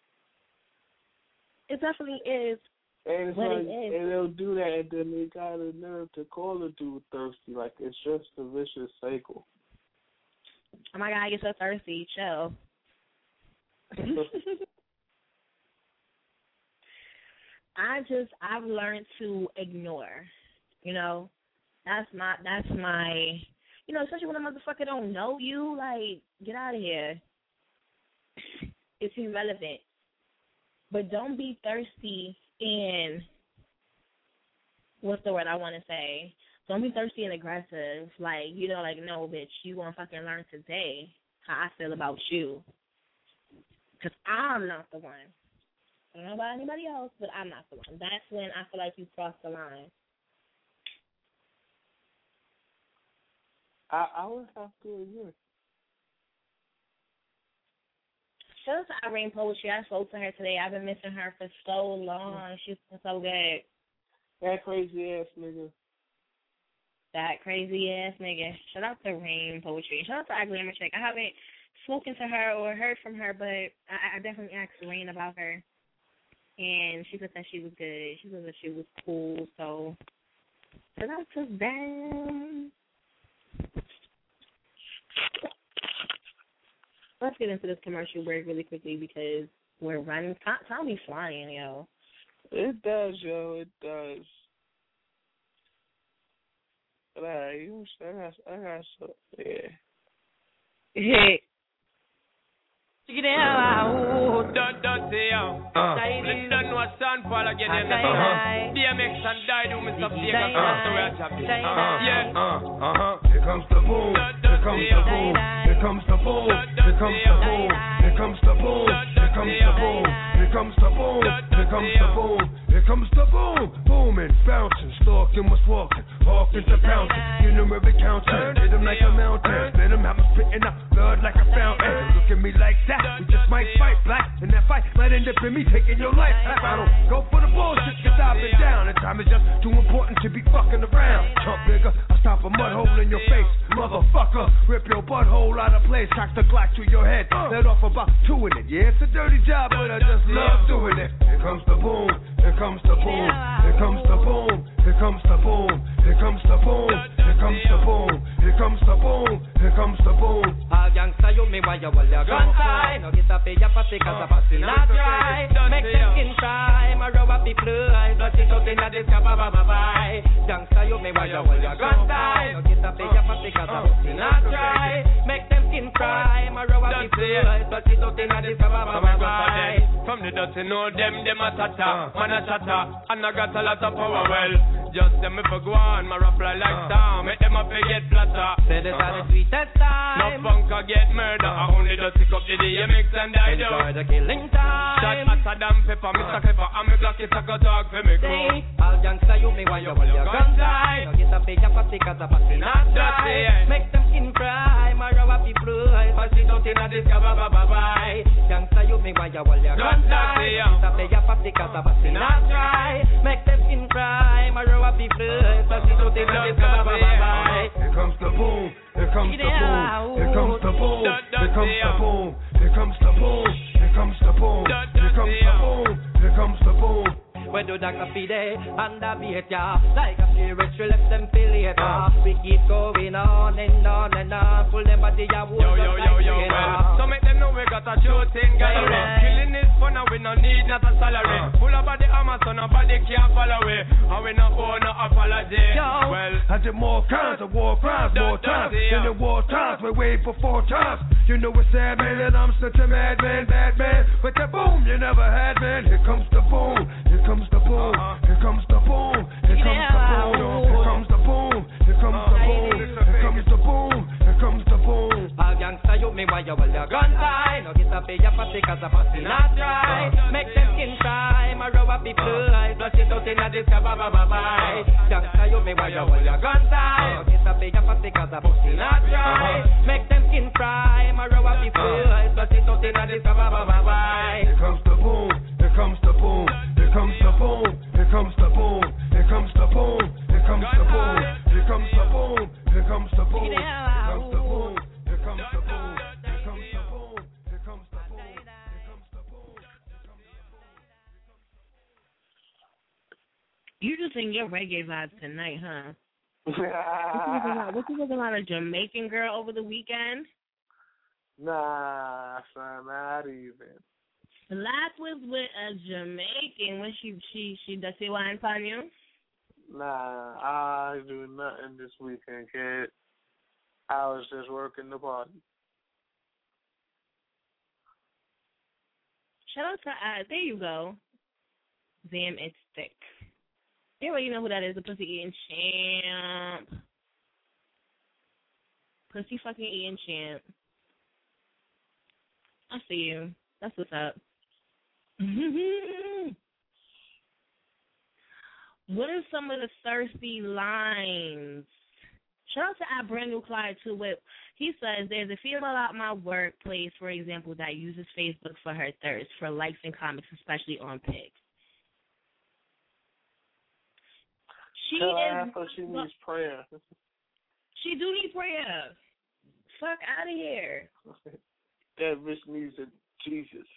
It definitely is. And it's what like, it is. and they'll do that, and then they got the nerve to call a dude thirsty. Like it's just a vicious cycle. Oh my God, you're so thirsty. Chill. I just I've learned to ignore, you know. That's my that's my you know, especially when a motherfucker don't know you, like, get out of here. It's irrelevant. But don't be thirsty and what's the word I want to say? Don't be thirsty and aggressive. Like, you know, like, no, bitch, you gonna fucking learn today how I feel about you. Because I'm not the one. I don't know about anybody else, but I'm not the one. That's when I feel like you crossed the line. I, I would have to agree. Shout out to Irene Poetry. I spoke to her today. I've been missing her for so long. She's been so good. That crazy ass nigga. That crazy ass nigga. Shout out to Rain Poetry. Shout out to our glamour chick. I haven't spoken to her or heard from her, but I, I definitely asked Rain about her. And she said that she was good. She said that she was cool. So shout out to them. Let's get into this commercial break really quickly because we're running. Time, time be flying, yo. It does, yo. It does. Like, you I got, I got some, yeah. Hey. Check it out. Dun dun say yo. Let's done know a sound fall again in the song. D M X and Dido, Mister Fake and Master Ratchet. Yeah. Uh huh. Here comes the boom. Here comes the boom. Here comes the boom. Here comes the boom. Here comes the boom. Here comes the boom. Here comes the boom. Here comes the boom. Here comes the boom. Booming, bouncing, stalking, was walking, hawking to pouncing. You know every counter. Hit him like a mountain. Let him have me spitting out blood like a fountain. Look at me like that. We just might fight black. And that fight might end up in me taking your life. I don't go for the bullshit, cause I've been down. And time is just too important to be fucking around. Chump nigga, I stop a mud hole in your face. Motherfucker, rip your butthole out of place. Cock the Glock to your head. Let off about two in it. Yeah, it's a dirty job, but I just love doing it. Here comes the boom. Here comes the boom. Here comes the boom. Here comes the boom. Here comes the boom. Here comes the boom. Here comes the boom. Here comes the boom. All gangsta you me why you hold your gun tight. No get a pay your party cause a party not dry. Make them skin cry. My row up the fly. Blood it out in a disco ba ba ba bye. Gangsta you me why you hold your gun tight. No get a pay your party cause a party not dry. Make them skin cry. My row up the fly. Blood it out in a disco ba ba ba bye. From the dirty know them, them a tata, man a chatter, and I got a lot of power well. Just them if I go on, my rap like star, make them up get flatter. Say this are the sweetest time. No bunker get murder, I only just pick up the D M X and I do. Enjoy the killing time. Shot hotter than pepper, Mister Clever, and me Glock is a good dog for me crew. All gangsta you me why you hold your gun tight. No get a pay your party cause a party not dry. Make them skin cry, my row up the fly. Pass it out in a disco ba ba ba bye. Gangsta you me why you hold your gun tight. Get a pay your party cause a party not dry. Make them skin cry, my row up the fly. Pass it out in a disco ba ba ba bye. Here comes the boom. Here comes the boom. Here comes the boom. Here comes the boom. Here comes the boom. Here comes the boom. Here comes the boom. Here comes the boom. Where do that coffee day and the beat ya? Like a spirit, we left them feel later. We keep going on and on and on. Pull them body ya wood yo, yo, yo, yo, well. So make them know we got a shooting gallery. Killing is fun and we no need not a salary. Full of body armor so nobody can follow it. And we no owe no apology. Well, I did more crimes of war crimes, more times than the war times. We wait for four times. You know it's sad man and I'm such a madman, bad man. But the boom you never had, man. Here comes the boom. Here comes the boom. Here comes the boom. Here comes the boom. Here comes the boom. Here comes the boom. Here comes the boom. Here comes the boom. All gangsta you me why you hold your gun tight. No get a pay your party cause a party not dry. Make them skin cry. My row up the fly. Flush it out in a disco ba ba ba bye. Gangsta you me why you hold your gun tight. No get a pay your party cause a party not dry. Make them skin cry. My row up the fly. Flush it out in a disco ba ba ba bye. Here comes the boom. Here comes the boom. Here comes the boom. Here comes the boom. Here comes the boom. Here comes the boom. Here comes the boom. Here comes the boom. Here comes the boom. Here comes the boom. Here comes the boom. Here comes the boom. Here comes the boom. You just in your reggae vibes tonight, huh? What you looking at a Jamaican girl over the weekend? Nah, son, not even. Black was with a Jamaican when she she she does say wine for you. Nah, I do nothing this weekend, kid. I was just working the party. Shout out to uh, there you go. Damn, it's thick. You already know who that is, the pussy eating champ. Pussy fucking eating champ. I see you. That's what's up. What are some of the thirsty lines? Shout out to our brand new client too. With he says there's a female at my workplace, for example, that uses Facebook for her thirst for likes and comments, especially on pics. She Tell is. her so she needs prayer. She do need prayer. Fuck out of here. That bitch needs a Jesus.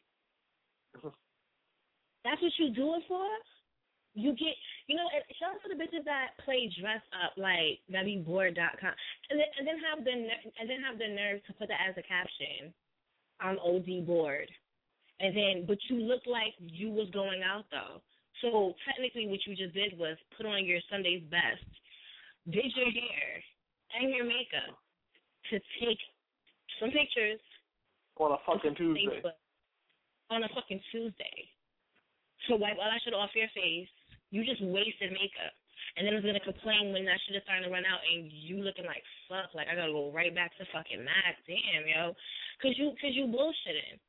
That's what you do it for? You get, you know, shout out to the bitches that play dress up like that be bored dot com, and then and then have the and then have the nerve to put that as a caption. I'm O D bored, and then but you look like you was going out though. So technically, what you just did was put on your Sunday's best, did your hair and your makeup to take some pictures on a fucking to Tuesday. Facebook on a fucking Tuesday. So wipe all that shit off your face. You just wasted makeup. And then it's going to complain when that shit is starting to run out and you looking like, fuck, like I got to go right back to fucking Mac. Damn, yo. Because you, cause you bullshitting.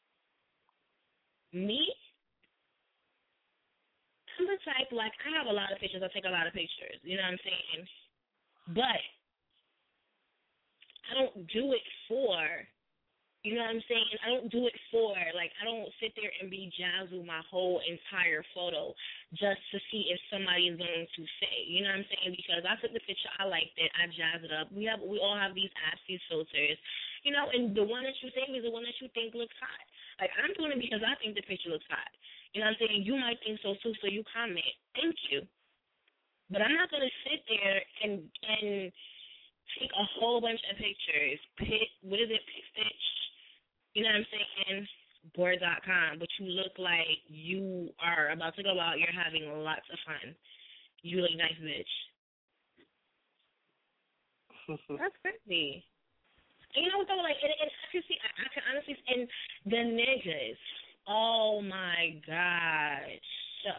Me? I'm the type, like, I have a lot of pictures. I take a lot of pictures. You know what I'm saying? But I don't do it for, you know what I'm saying? I don't do it for, like, I don't sit there and be jazzled my whole entire photo just to see if somebody is going to say. You know what I'm saying? Because I took the picture, I liked it, I jazzed it up. We have, we all have these apps, these filters. You know, and the one that you save is the one that you think looks hot. Like, I'm doing it because I think the picture looks hot. You know what I'm saying? You might think so, too, so you comment. Thank you. But I'm not going to sit there and and take a whole bunch of pictures. Pick, what is it, Pick Stitch? You know what I'm saying? Board dot com. But you look like you are about to go out. You're having lots of fun. You look nice, bitch. That's crazy. And you know what, though? Like, and, and I can see, I, I can honestly, and the niggas, oh, my gosh.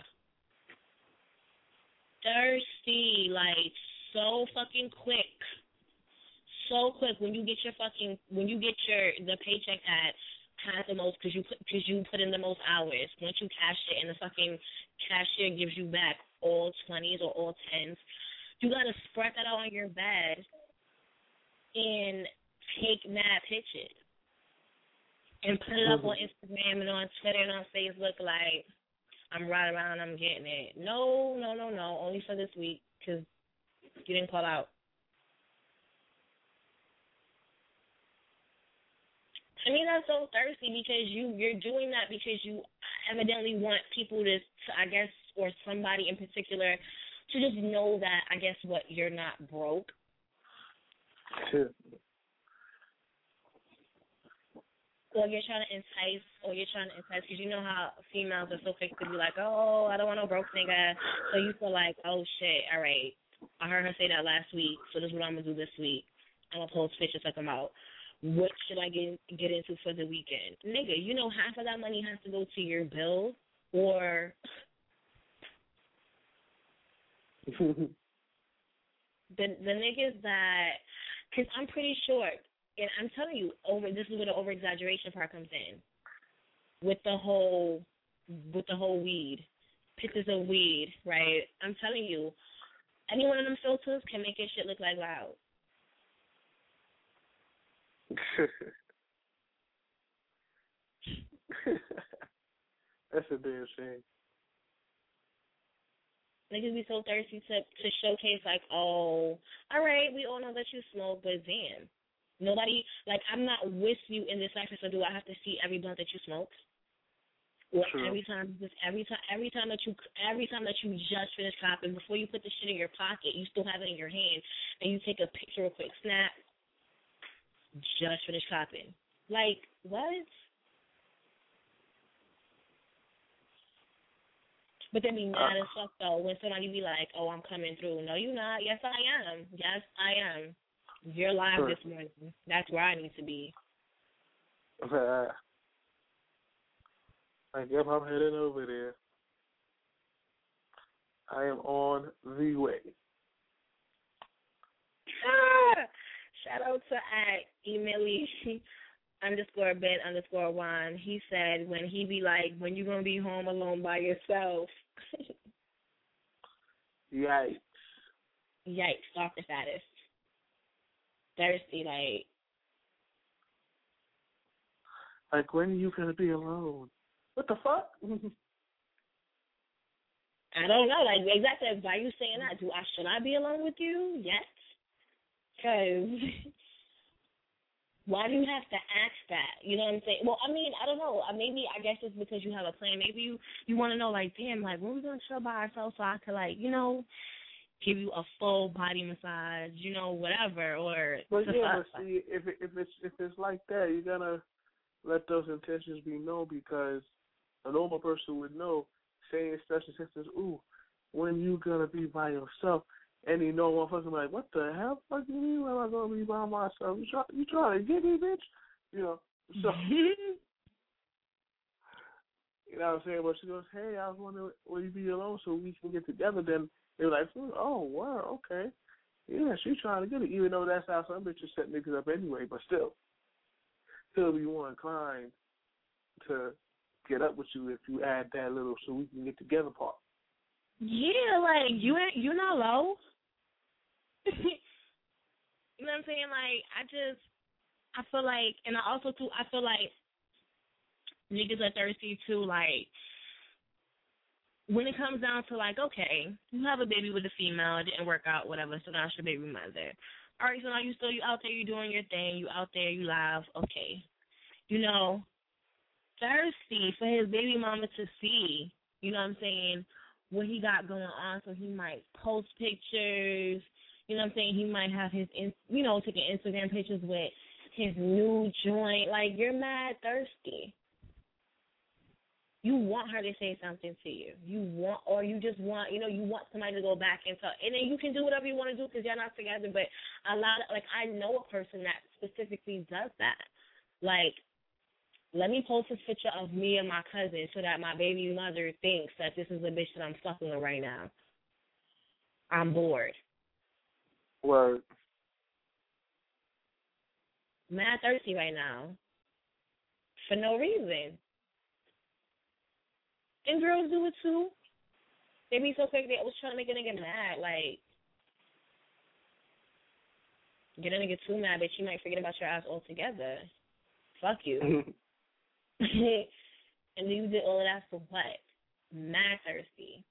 Thirsty, like, so fucking quick. So quick when you get your fucking, when you get your, the paycheck that has the most, because you, put, cause you put in the most hours. Once you cash it and the fucking cashier gives you back all twenties or all tens, you got to spread that out on your bed and take mad pictures and put it up on Instagram and on Twitter and on Facebook like, I'm right around, I'm getting it. No, no, no, no, only for this week because you didn't call out. I mean, that's so thirsty because you, you're doing that because you evidently want people to, to, I guess, or somebody in particular to just know that, I guess, what, you're not broke. Or you're trying to entice, or you're trying to entice, because you know how females are so quick to be like, oh, I don't want no broke nigga. So you feel like, oh, shit, all right. I heard her say that last week, so this is what I'm going to do this week. I'm going to post pictures like I'm out. What should I get get into for the weekend? Nigga, you know half of that money has to go to your bill or the the niggas that, because I'm pretty sure, and I'm telling you, over this is where the over exaggeration part comes in. With the whole with the whole weed, pictures of weed, right? I'm telling you, any one of them filters can make your shit look like loud. That's a damn shame. Niggas be so thirsty to to showcase like, oh, all right, we all know that you smoke, but damn, nobody, like, I'm not with you in this life, so do I have to see every blunt that you smoke? Or True. every time, just every time, every time that you, every time that you just finish copping, before you put the shit in your pocket, you still have it in your hand, and you take a picture, a quick snap. Just finished copping. Like, what? But then be mad as fuck, though, when somebody be like, oh, I'm coming through. No, you're not. Yes, I am. Yes, I am. You're live Sure. this morning. That's where I need to be. Uh, I guess I'm heading over there. I am on the way. Ah! Shout out to at Emily underscore Ben underscore Juan. He said when he be like, when you gonna be home alone by yourself? Yikes. Yikes, off the fattest. Thirsty, like. Like, when are you gonna be alone? What the fuck? I don't know. Like, exactly. Why are you saying that? Do I should I be alone with you? Yes. Because why do you have to ask that? You know what I'm saying? Well, I mean, I don't know. Maybe, I guess it's because you have a plan. Maybe you, you want to know, like, damn, like, when we going to chill by ourselves so I could, like, you know, give you a full body massage, you know, whatever, or But to yeah, fuck. but see, if it, if it's if it's like that, you gotta let those intentions be known, because a normal person would know, saying such and such as, ooh, when you gonna be by yourself, And you know, motherfuckers like, what the hell? Fuck you mean? Why am I gonna be by myself? You try, you trying to get me, bitch? You know. So, you know what I'm saying? But she goes, hey, I was wondering, will you be alone so we can get together? Then they were like, oh, wow, okay. Yeah, she's trying to get it, even though that's how some bitches set niggas up anyway. But still, still be more inclined to get up with you if you add that little so we can get together part. Yeah, like, you ain't, you're not low. You know what I'm saying? Like, I just, I feel like, and I also, too, I feel like niggas are thirsty, too, like, when it comes down to, like, okay, you have a baby with a female, it didn't work out, whatever, so now it's your baby mother. All right, so now you still, you out there, you doing your thing, you out there, you live, okay. You know, thirsty for his baby mama to see, you know what I'm saying, what he got going on, so he might post pictures, you know what I'm saying, he might have his, you know, taking Instagram pictures with his new joint, like, you're mad thirsty. You want her to say something to you. You want, or you just want, you know, you want somebody to go back and talk. And then you can do whatever you want to do because you're not together. But a lot of, like, I know a person that specifically does that. Like, let me post this picture of me and my cousin so that my baby mother thinks that this is the bitch that I'm fucking with right now. I'm bored. Word. Mad thirsty right now. For no reason. And girls do it too. They be so quick, they always trying to make a nigga mad. Like, get a nigga too mad, but you might forget about your ass altogether. Fuck you. And you did all of that for what? Mad thirsty.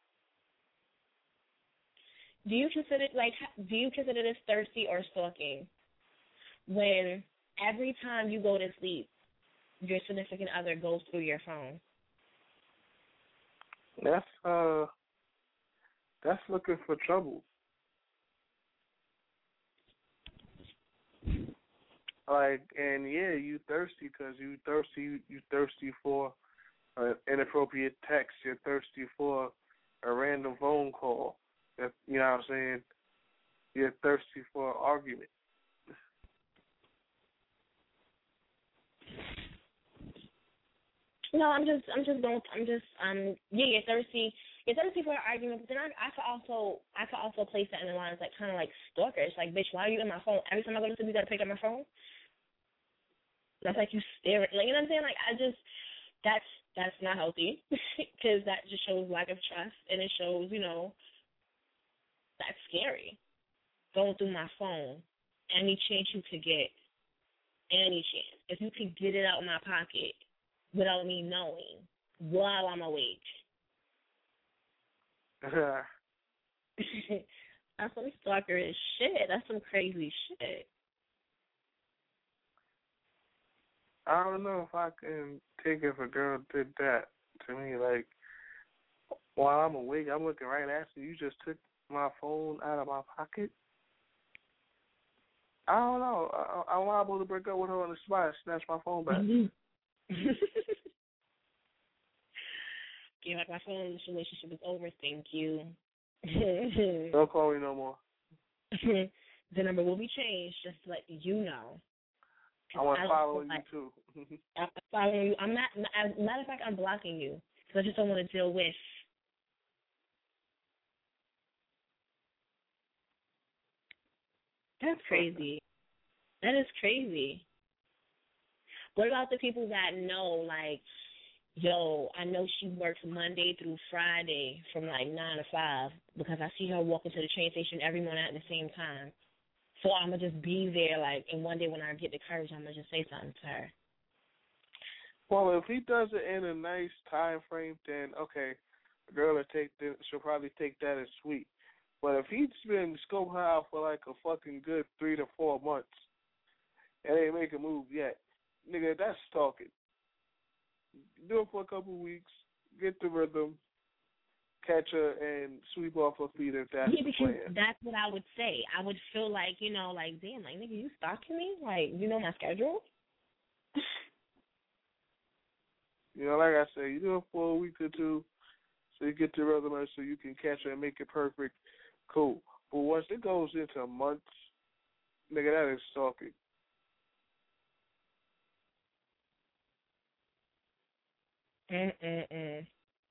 Do you consider, like, do you consider this thirsty or stalking? When every time you go to sleep, your significant other goes through your phone. That's uh, that's looking for trouble. Like, and yeah, you thirsty because you thirsty, you, you thirsty for an inappropriate text. You're thirsty for a random phone call. That, you know what I'm saying? You're thirsty for an argument. No, I'm just, I'm just going, I'm just, um, yeah, you're thirsty, you're thirsty for an argument, but then I, I could also, I could also place that in the lines like kind of like stalkers, like, bitch, why are you in my phone? Every time I go to sleep, you gotta pick up my phone. That's like you staring, like, you know what I'm saying? Like, I just, that's, that's not healthy, because that just shows lack of trust, and it shows, you know, that's scary. Going through my phone, any chance you could get, any chance. If you could get it out of my pocket without me knowing while I'm awake. That's some stalkerish shit. That's some crazy shit. I don't know if I can take it if a girl did that to me. Like, while I'm awake, I'm looking right at you. You just took my phone out of my pocket. I don't know. I, I'm liable to break up with her on the spot and snatch my phone back. Give back my phone. This relationship is over. Thank you. Don't call me no more. The number will be changed, just to let you know. I want to follow you like, too. I'm following you. I'm not. As a matter of fact, I'm blocking you because I just don't want to deal with. That's crazy. That is crazy. What about the people that know, like, yo, I know she works Monday through Friday from like nine to five because I see her walking to the train station every morning at the same time. So I'm going to just be there, like, and one day when I get the courage, I'm going to just say something to her. Well, if he does it in a nice time frame, then, okay, the girl will take the, she'll probably take that as sweet. But if he's been scoping her out for like a fucking good three to four months and ain't make a move yet, nigga, that's stalking. Do it for a couple of weeks, get the rhythm, catch her, and sweep off her feet if that's yeah, the because plan. that's what I would say. I would feel like, you know, like, damn, like, nigga, you stalking me? Like, you know my schedule? You know, like I said, you do it for a week or two so you get the rhythm so you can catch her and make it perfect. Cool. But once it goes into months, nigga, that is stalking. Mm-mm-mm.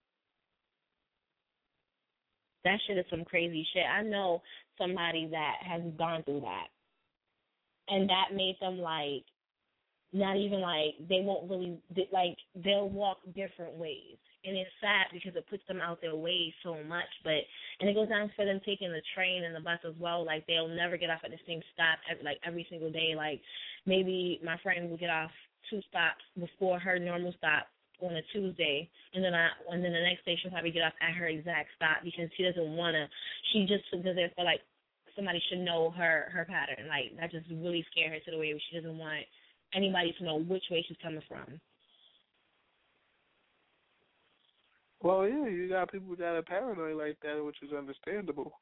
That shit is some crazy shit. I know somebody that has gone through that. And that made them, like, not even, like, they won't really, like, they'll walk different ways. And it's sad because it puts them out their way so much. But, and it goes down for them taking the train and the bus as well. Like, they'll never get off at the same stop, like, every single day. Like, maybe my friend will get off two stops before her normal stop on a Tuesday, and then I, and then the next day she'll probably get off at her exact stop because she doesn't want to, she just doesn't feel like somebody should know her, her pattern. Like, that just really scared her to the way where she doesn't want anybody to know which way she's coming from. Well, yeah, you got people that are paranoid like that, which is understandable.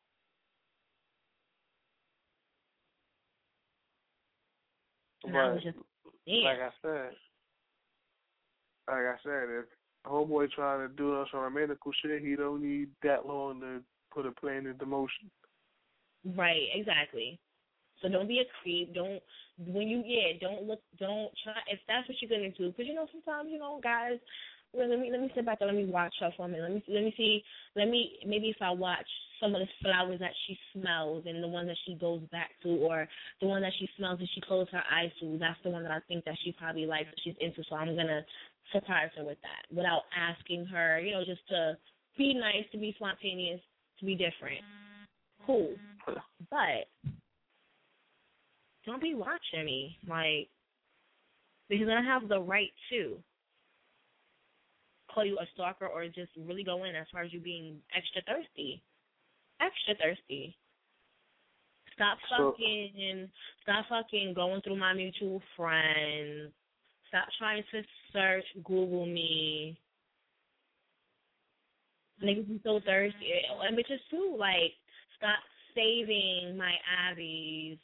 And but, I was just, yeah. like I said, like I said, if homeboy trying to do some romantical shit, he don't need that long to put a plan into motion. Right, exactly. So don't be a creep. Don't, when you, yeah, don't look, don't try, if that's what you're going to do. Because, you know, sometimes, you know, guys, well, let me let me sit back and let me watch her for a minute. Let me, let me see, let me, maybe if I watch some of the flowers that she smells and the one that she goes back to, or the one that she smells and she closes her eyes to, that's the one that I think that she probably likes, that she's into, so I'm going to surprise her with that without asking her, you know, just to be nice, to be spontaneous, to be different. Cool. But don't be watching me, like, because I have the right to call you a stalker or just really go in as far as you being extra thirsty. Extra thirsty. Stop So- fucking, stop fucking going through my mutual friends. Stop trying to search, Google me. Niggas be so thirsty. And bitches too, like, stop saving my Abby's.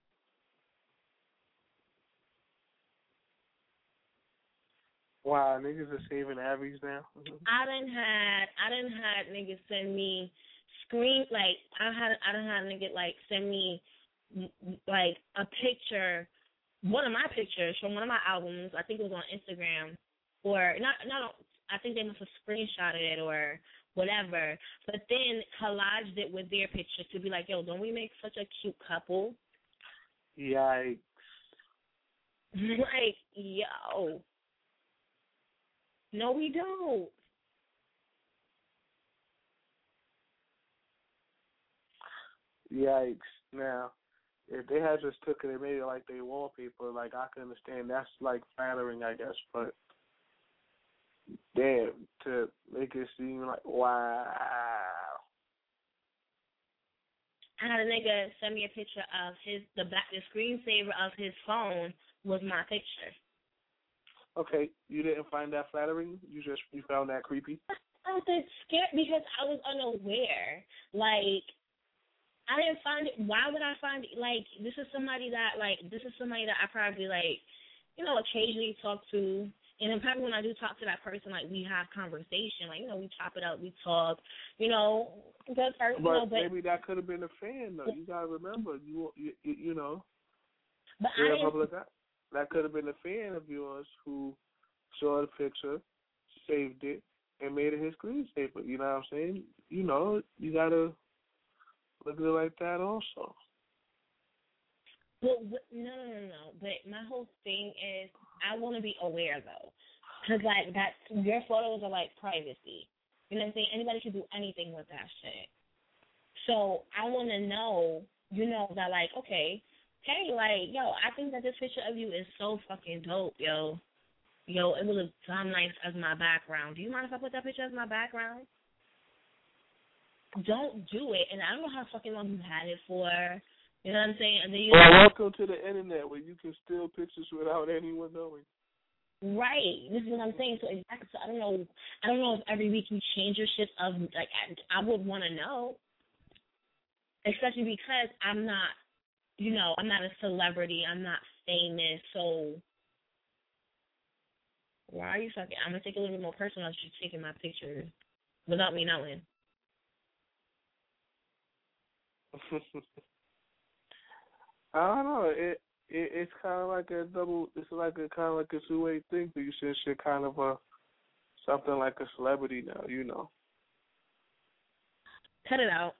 Wow, niggas are saving Abby's now. I done had, I done had niggas send me screen, like, I had, I done had a nigga, like, send me, like, a picture, one of my pictures from one of my albums, I think it was on Instagram, or, not, not, I think they must have screenshotted it or whatever, but then collaged it with their picture to be like, yo, don't we make such a cute couple? Yikes. Like, yo. No, we don't. Yikes. Now, if they had just took it and made it like they wallpaper, like, I can understand. That's, like, flattering, I guess, but damn, to make it seem like, wow. I had a nigga send me a picture of his, the back, the screensaver of his phone was my picture. Okay, you didn't find that flattering? You just, you found that creepy? I was scared because I was unaware. Like, I didn't find it. Why would I find it? Like, this is somebody that, like, this is somebody that I probably, like, you know, occasionally talk to. And then probably when I do talk to that person, like, we have conversation. Like, you know, we chop it up, we talk, you know, good person. But, you know, but maybe that could have been a fan, though. You got to remember, you, you, you know. But yeah, I didn't, public, that could have been a fan of yours who saw the picture, saved it, and made it his screensaver. You know what I'm saying? You know, you got to look at it like that also. Well, no, no, no, no. But my whole thing is I want to be aware, though. Because, like, that's, your photos are, like, privacy. You know what I'm saying? Anybody can do anything with that shit. So I want to know, you know, that, like, okay, hey, like, yo, I think that this picture of you is so fucking dope, yo. Yo, it would look damn nice as my background. Do you mind if I put that picture as my background? Don't do it. And I don't know how fucking long you had it for. You know what I'm saying? And then you Well, welcome to the internet where you can steal pictures without anyone knowing. Right. This is what I'm saying. So exactly. So I don't know. I don't know if every week you change your shit of, like, I, I would want to know. Especially because I'm not, you know, I'm not a celebrity. I'm not famous. So why are you fucking? I'm gonna take a little bit more personal if you're taking my pictures without me knowing. I don't know. It, it it's kind of like a double. It's like a kind of like a two way thing. You since you're kind of a something like a celebrity now, you know. Cut it out.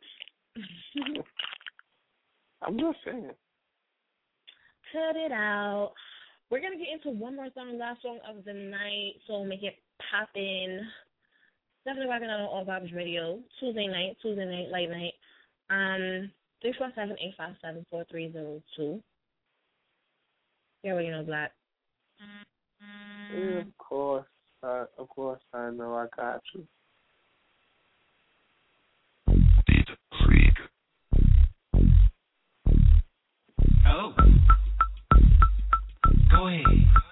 I'm just saying. Cut it out. We're gonna get into one more song, last song of the night. So make it poppin'. Definitely rocking out on All Vibes Radio Tuesday night, Tuesday night, late night. Um, three four seven eight five seven four three zero two. Yeah, well, you know, Black. Yeah, of course. Uh, of course, I know I got you. Oh. Go ahead.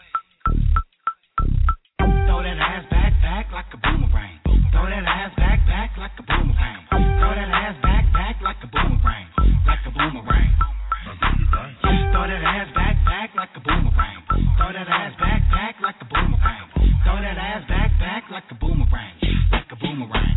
Throw that ass back, back like a boomerang. Throw that ass back, back like a boomerang. Throw that ass back, back like a boomerang. Like a boomerang. Throw that ass back, back like a boomerang. Throw that ass back, back like a boomerang. Throw that ass back, back like a boomerang. Like a boomerang.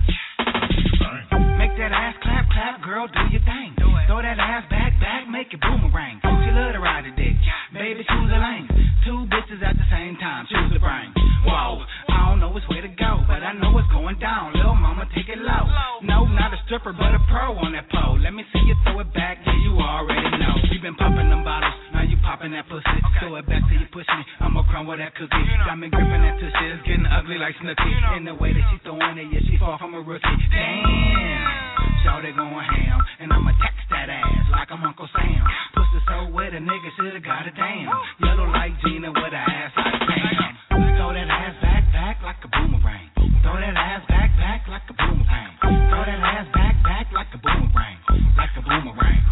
Make that ass clap, clap, girl, do your thing. Throw that ass back, back, make it boomerang. She love to ride the dick. Baby, choose a lane. Two bitches at the same time, choose the brain. Whoa, I don't know which way to go, but I know it's going down. Little mama, take it low. No, not a stripper, but a pro on that pole. Let me see you throw it back, yeah, you already know. We been popping them bottles, now you popping that pussy. Throw it back till you push me, I'ma crumble that cookie. Got me gripping that tushy, it's getting ugly like Snooki. In the way that she throwing it, yeah, she far from a rookie. Damn, shawty going ham, and I'ma text that ass like I'm Uncle Sam. Pussy so wet, a nigga shoulda got a damn. Yellow like Gina with a ass like Pam. Throw that ass back, back like a boomerang. Throw that ass back, back like a boomerang. Throw that ass back, back like a boomerang. Like a boomerang.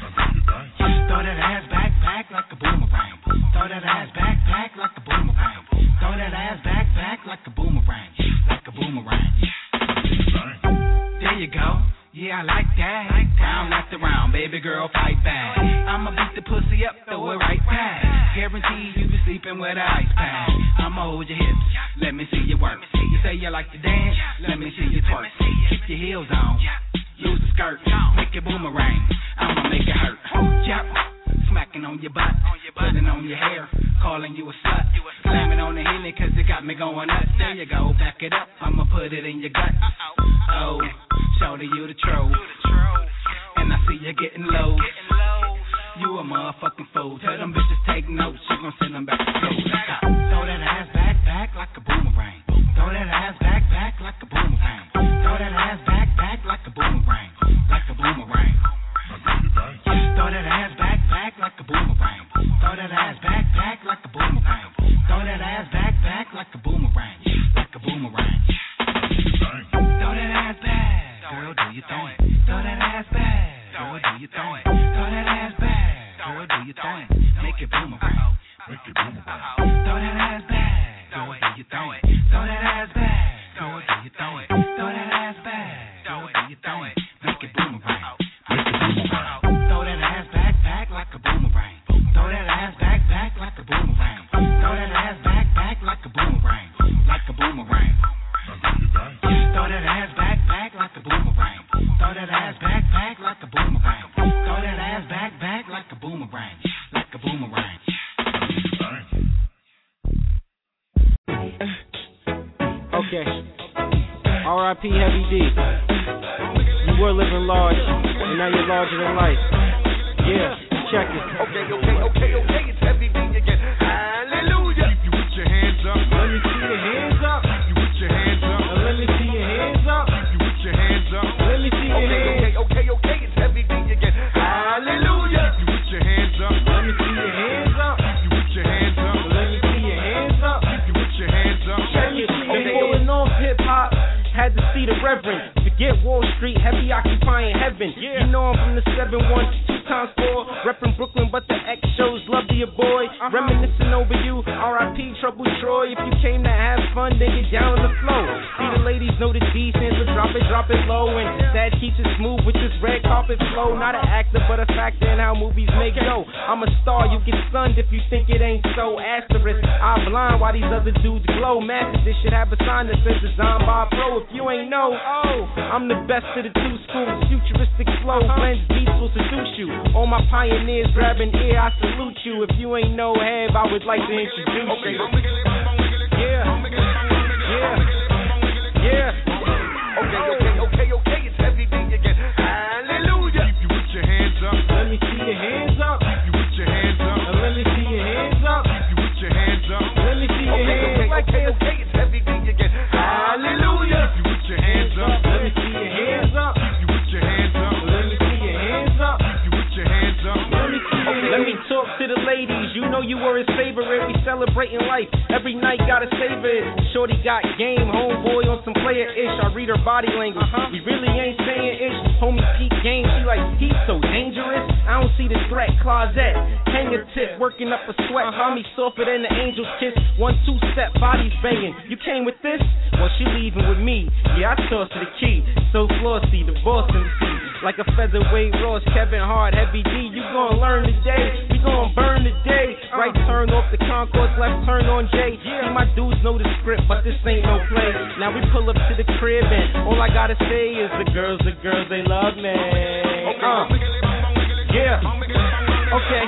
Throw that ass back, back like a boomerang. Throw that ass back, back like a boomerang. Throw that ass back, back like a boomerang. Like a boomerang. There you go. Yeah, I like that. Round after round, baby girl, fight back. I'ma beat the pussy up, throw it right back. Guarantee you be sleeping with an ice pack. I'ma hold your hips, let me see you work. You say you like to dance, let me see you twerk. Keep your heels on, use the skirt, make it boomerang. I'ma make it hurt. Yep, smacking on your butt, putting on your hair, calling you a slut. Slamming on the henny cause it got me going nuts. There you go, back it up, I'ma put it in your gut. Oh, shorty, you the troll. And I see you getting low. You a motherfucking fool. Tell them bitches take notes, she gon' send them back to school. Throw that ass back, back like a boomerang. Throw that ass back, back like a boomerang. Throw that ass back, back like a boomerang. Like a boomerang. Throw that ass back, back like a boomerang. Throw that ass back, back like a boomerang. Throw that ass back, back like a boomerang. Like a boomerang. Throw that ass back, girl, do your thing. Throw that ass back, girl, do your thing. Throw that ass back, girl, do your thing. Make it boomerang, make it boomerang. Throw that ass back, girl, do your thing. Throw that ass back, girl, do your thing. Throw that ass back, girl, do your thing. Make it boomerang, make it boomerang. Throw that ass back, back like a boomerang. Throw that ass back, back like a boomerang. Throw that ass back, back like a boomerang, like a boomerang. Throw that ass back, back like a boomerang. Throw that ass back, back like a boomerang. Throw that ass back, back like a boomerang. Like a boomerang. Okay. R I P Heavy D. You were living large, and now you're larger than life. Yeah, check it. Okay, okay, okay, okay, it's Heavy D again. Hallelujah. You put your hands up. Let me see your hands up. You put your hands up. Now let me see your hands up. You put your hands up. Let me see your okay, hands. Okay, okay, okay, it's Heavy D again. Hallelujah. You put your hands up. Let me see your hands up. You put your hands up. Let me see your hands up. You put your hands up. Check it. Okay, pulling off hip hop. Had to see the reverend. Forget Wall Street, heavy occupying heaven. Yeah. You know I'm from the seven one. times four. Reppin' Brooklyn, but the X shows love to your boy. Uh-huh. Reminiscing over you, R I P Trouble Troy. If you came to have fun, then get down on the floor. See the ladies know the D stands for drop it, drop it low. And that keeps it smooth with this red carpet flow. Not an actor, but a factor in how movies make go. I'm a star, you get stunned if you think it ain't so. Asterisk, I blind while these other dudes glow. Master, this should have a sign that says designed by a pro. If you ain't know, oh, I'm the best of the two schools. Futuristic flow, blends beats will seduce you. All my pioneers grabbing ear, I salute you. If you ain't know Have, I would like to introduce you. Yeah, yeah, yeah. Okay, okay, okay, okay, it's heavy D again. Hallelujah. If you put your hands up, let me see your hands up. If you put your hands up, now let me see your hands up. If you put your hands up, let me see your okay, hands up. Okay, okay, okay, it's heavy D again. Hallelujah. If you put your hands up, let me see your hands up. If you put your hands up, let me see your hands up. If you put your hands up, let me see your hands up. Let me talk to the ladies. You know you were his favorite. We celebrating life. Every night gotta savor it. Shorty got game. Homeboy on some player ish. I read her body language. Uh-huh. We really ain't saying ish. Homie peak game. She like, he's so dangerous. I don't see the threat. Closet. Hang a tip. Working up a sweat. Uh-huh. Mommy softer than the angel's kiss. One, two step. Bodies banging. You came with this? Well, she leaving with me. Yeah, I tossed her the key. So flossy. The boss in the seat. Like a featherweight Ross. Kevin Hart. Heavy D. You gonna learn today. We gonna burn today. Right turn off the concourse, left turn on J. See, my dudes know the script, but this ain't no play. Now we pull up to the crib and all I gotta say is the girls, the girls, they love me. Uh. Yeah. Okay.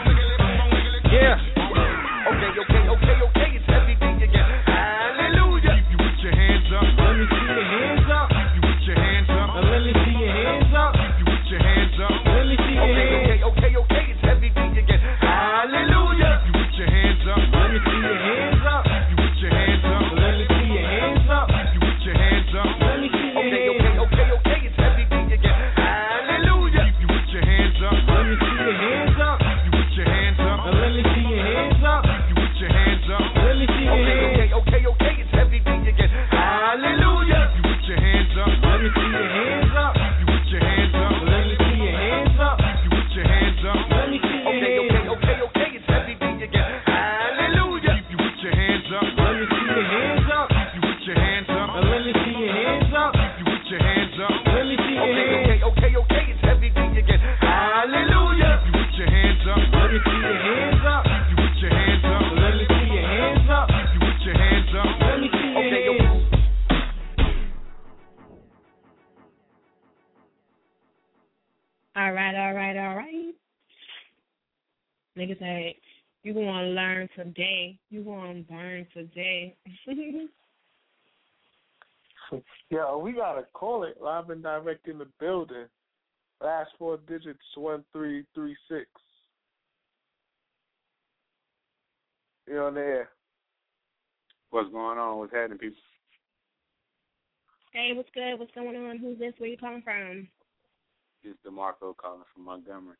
Yeah. Okay, okay, okay, okay, it's heavy D again. Hallelujah. If you put your hands up, let me see your hands up. If you put your hands up, now let me see your hands up. If you put your hands up, let me see your okay, hands. Okay, okay, okay, it's heavy D again. Hallelujah. If you put your hands up, let me see your hands up. If you put your hands up, let me see your hands up. If you put your hands up, let me see your okay, hands. Okay, okay, okay, it's heavy D again. Hallelujah. If you put your hands up, let me see your hands up. If you put your hands up, now let me see your hands up. If you put your hands up, let me see your okay, hands. Okay, okay, okay, it's heavy D again. Hallelujah. If you put your hands up, let me see your hands up. If you put your hands up, let me see your hands up. If you put your hands up, let me see your okay, hands. Okay, okay, okay, it's heavy D again. Hallelujah. If you put your hands up, let me see your hands up. If you put your hands up, now let me see your hands up. If you put your hands up, let me see your okay, hands. Okay, okay, okay, it's heavy D again. Hallelujah. If you put your hands up, let me see your hands up. If you put your hands up, let me see your hands up. If you put your hands up, let me see your okay, hands. All right, all right, all right. Niggas say, you gonna learn today. You gonna burn today. Yo, we gotta call it live and direct in the building. Last four digits, one three three six. You're on the air. What's going on? What's happening, people? Hey, what's good? What's going on? Who's this? Where you calling from? It's DeMarco calling from Montgomery.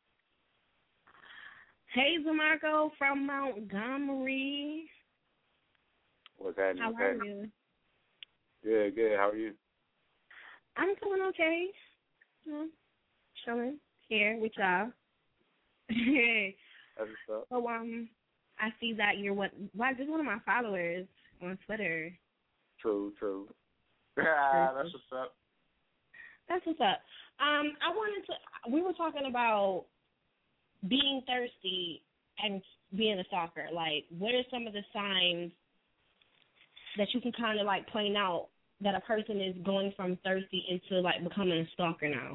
Hey, DeMarco from Montgomery. What's happening? How What's are happening? you? Good, good. How are you? I'm doing okay. Hmm. Chilling here with y'all. That's what's up. So, um, I see that you're what? Why? Just one of my followers on Twitter. True, true. Yeah, that's what's up. That's what's up. Um, I wanted to. We were talking about being thirsty and being a stalker. Like, what are some of the signs that you can kind of like point out that a person is going from thirsty into like becoming a stalker now?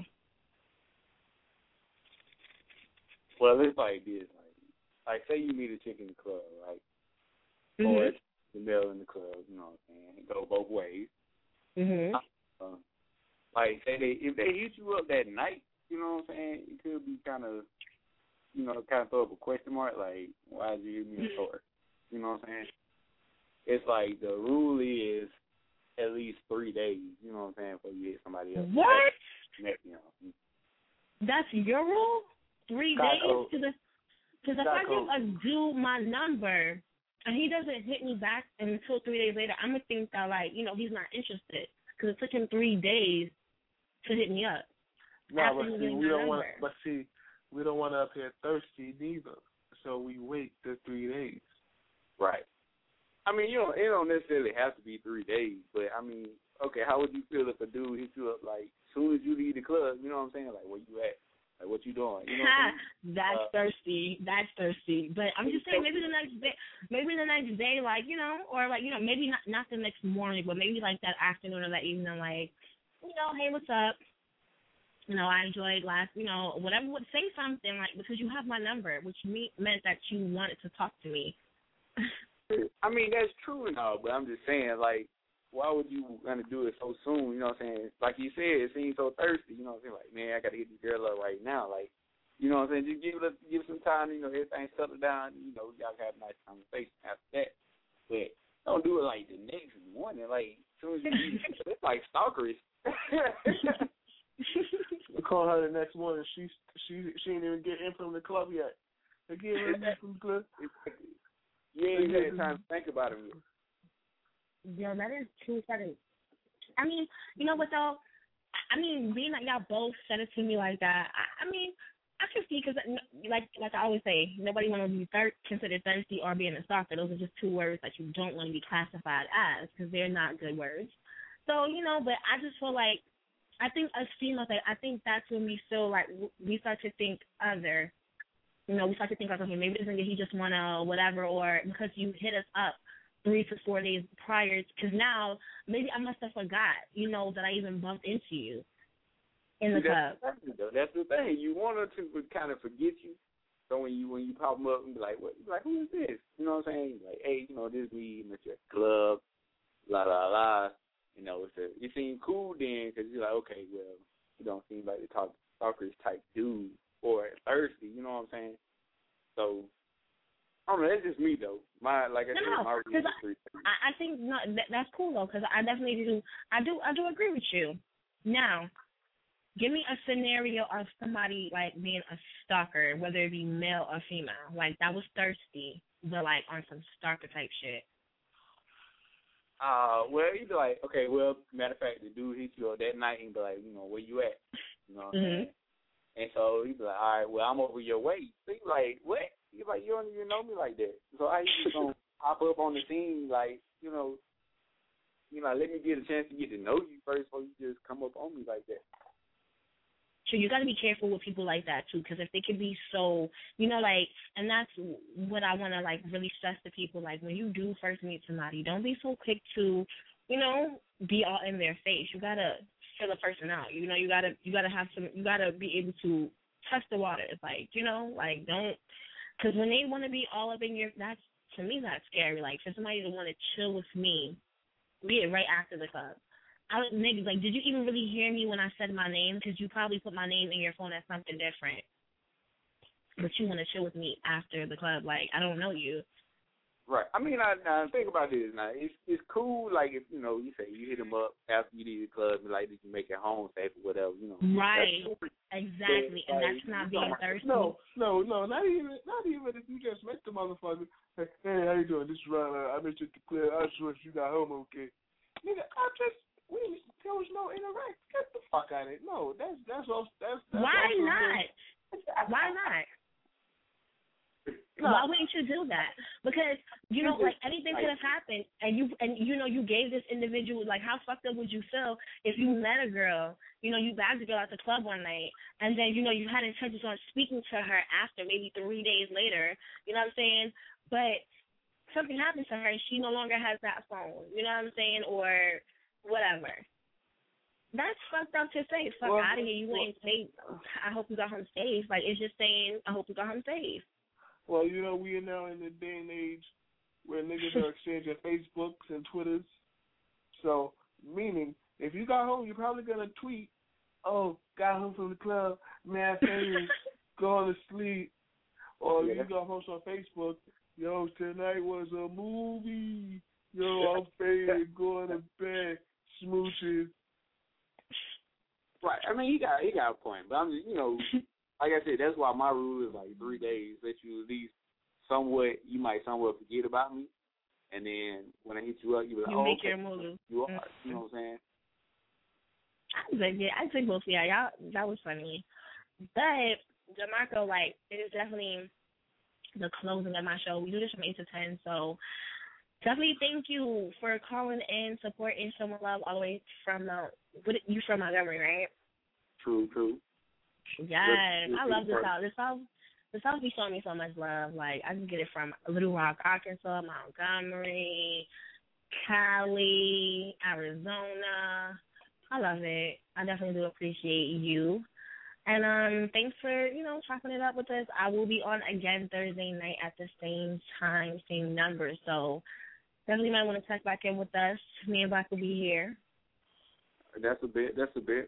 Well, it's like this. Like, like say you meet a chick in the club, right? Mm-hmm. Or it's the male in the club, you know what I'm saying? It go both ways. Mm-hmm. Um, like, say they if they hit you up that night, you know what I'm saying? It could be kind of, you know, kind of throw up a question mark, like, why did you hit me up for? You know what I'm saying? It's like the rule is at least three days, you know what I'm saying, before you hit somebody else. What? That's, you know. That's your rule? Three Got days? code. Because if Got I give code. a dude my number and he doesn't hit me back until three days later, I'm going to think that, like, you know, he's not interested because it took him three days to hit me up. No, after but he see, gave me we my don't want. number. But see, we don't want to appear thirsty neither. So we wait the three days. Right. I mean, you don't, it don't necessarily have to be three days, but I mean, okay, how would you feel if a dude hit you up like as soon as you leave the club? You know what I'm saying? Like, where you at? Like, what you doing? You know what I mean? That's Uh, thirsty. That's thirsty. But I'm just saying, maybe the next day, maybe the next day, like, you know, or like, you know, maybe not not the next morning, but maybe like that afternoon or that evening, like, you know, hey, what's up? You know, I enjoyed last, you know, whatever. Would say something like, because you have my number, which me, meant that you wanted to talk to me. I mean, that's true and all, but I'm just saying, like, why would you want to do it so soon? You know what I'm saying? Like you said, it seems so thirsty. You know what I'm saying? Like, man, I got to hit this girl up right now. Like, you know what I'm saying? Just give it, give it some time. You know, everything settle down. You know, y'all can have a nice conversation after that. But don't do it like the next morning. Like, as soon as you leave, it's like stalkerish. We call her the next morning. She she she ain't even get in from the club yet. They get in from the club. You ain't had time to think about it. Yeah, that is two seconds. I mean, you know what though? I mean, being that y'all both said it to me like that, I, I mean, I can see because, like, like I always say, nobody want to be thir- considered thirsty or being a stalker. Those are just two words that you don't want to be classified as because they're not good words. So, you know, but I just feel like, I think as females, like, I think that's when we feel like we start to think other. You know, we start to think like, okay, maybe this nigga, he just want to whatever, or because you hit us up three to four days prior, because now maybe I must have forgot, you know, that I even bumped into you in the See, club. that's the thing, though. That's the thing. You want her to kind of forget you. So when you when you pop them up and be like, what? You be like, who is this? You know what I'm saying? Like, hey, you know, this me, I'm at your club, la la la. You know, it's a, it seemed cool then because you're like, okay, well, you don't seem like the talk talkers type dude or thirsty. You know what I'm saying? So I don't know. That's just me though. My like I No, said, no, my because reason I, I think no, that, that's cool though, because I definitely do. I do. I do agree with you. Now, give me a scenario of somebody like being a stalker, whether it be male or female, like that was thirsty, but like on some stalker type shit. Uh, well, you be like, okay, well, matter of fact, the dude hit you up that night and be like, you know, where you at? You know what I'm Mm-hmm. saying? And so you be like, all right, well, I'm over your way. So you be like, what? You be like, you don't even know me like that. So how you just gonna pop up on the scene like, you know, you know, let me get a chance to get to know you first before you just come up on me like that. So you got to be careful with people like that too, because if they could be so, you know, like, and that's what I want to like really stress to people. Like when you do first meet somebody, don't be so quick to, you know, be all in their face. You gotta feel a person out. You know, you gotta you gotta have some. You gotta be able to test the waters. Like, you know, like don't, because when they want to be all up in your, that's to me that's scary. Like for somebody to want to chill with me, be it right after the club. I was maybe like, did you even really hear me when I said my name? Because you probably put my name in your phone as something different. But you want to chill with me after the club. Like, I don't know you. Right. I mean, I, I think about this now. It's it's cool. Like if you know, you say you hit them up after you leave the club, and like, did you make it home safe or whatever? You know. Right. That's cool. Exactly. But, and like, that's not you being know, thirsty. No, no, no, not even, not even if you just met the motherfucker. Hey, hey, how you doing? This is Ron. I met you at the club. I just wish you got home okay. Nigga, I just, we, there was no interact. Get the fuck out of it. No, that's, that's all, that's, that's Why also not? Why not? No. Why wouldn't you do that? Because, you know, like anything could have happened and you and you know, you gave this individual, like how fucked up would you feel if you met a girl, you know, you bagged a girl at the club one night and then, you know, you had intentions on speaking to her after, maybe three days later, you know what I'm saying? But something happened to her and she no longer has that phone, you know what I'm saying, or whatever. That's fucked up to say. Fuck Well, out of here. You well, ain't say, I hope you got home safe. Like, it's just saying, I hope you got home safe. Well, you know, we are now in the day and age where niggas are exchanging Facebooks and Twitters. So, meaning, if you got home, you're probably going to tweet, oh, got home from the club, mad famous, going to sleep. Or Yeah. you got home on Facebook, yo, tonight was a movie. Yo, I'm faded, going to bed, smooches. Right. I mean, he got he got a point, but I'm just, you know, like I said, that's why my rule is like three days. Let you at least somewhat, you might somewhat forget about me, and then when I hit you up, you be like, You oh, make okay, your move. you are. Mm-hmm. You know what I'm saying? I think, yeah, I think both, yeah, y'all, that was funny. But DeMarco, like, it is definitely the closing of my show. We do this from eight to ten, so definitely thank you for calling in, supporting, showing love all the way from the, what, you from Montgomery, right? True, true. Yes, Good, I good love this part. South. The South, the South be showing me so much love. Like, I can get it from Little Rock, Arkansas, Montgomery, Cali, Arizona. I love it. I definitely do appreciate you. And um, thanks for, you know, chopping it up with us. I will be on again Thursday night at the same time, same number. So definitely might want to check back in with us. Me and Black will be here. That's a bit. That's a bit.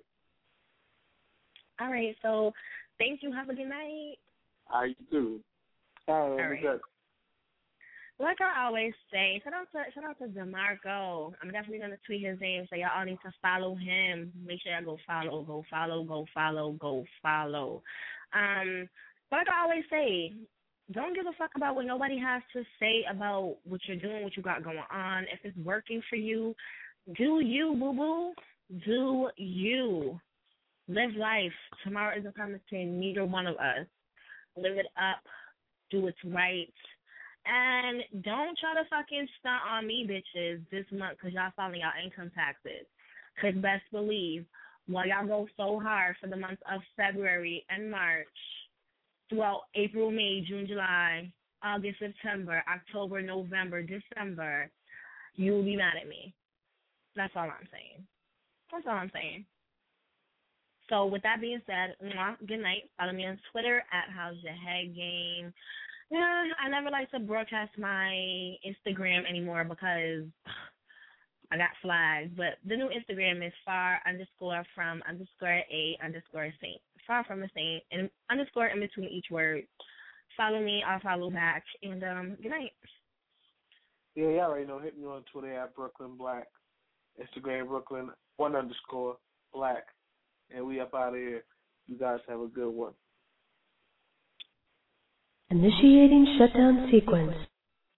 All right. So thank you. Have a good night. I you too. All right. Like I always say, shout out to shout out to DeMarco. I'm definitely gonna tweet his name, so y'all all need to follow him. Make sure y'all go follow, go follow, go follow, go follow. Um, but like I always say, don't give a fuck about what nobody has to say about what you're doing, what you got going on. If it's working for you, do you, boo boo. Do you. Live life. Tomorrow isn't promised to neither one of us. Live it up. Do what's right. And don't try to fucking stunt on me, bitches, this month because y'all filing y'all income taxes. Because best believe, while y'all go so hard for the months of February and March, throughout April, May, June, July, August, September, October, November, December, you will be mad at me. That's all I'm saying. That's all I'm saying. So with that being said, mwah, good night. Follow me on Twitter at How's Your Head Game. Yeah, I never like to broadcast my Instagram anymore because I got flagged. But the new Instagram is far underscore from underscore a underscore saint. Far from a saint and underscore in between each word. Follow me, I'll follow back. And um, good night. Yeah, y'all already know. Hit me on Twitter at Brooklyn Black. Instagram Brooklyn one underscore Black. And we up out of here. You guys have a good one. Initiating shutdown sequence.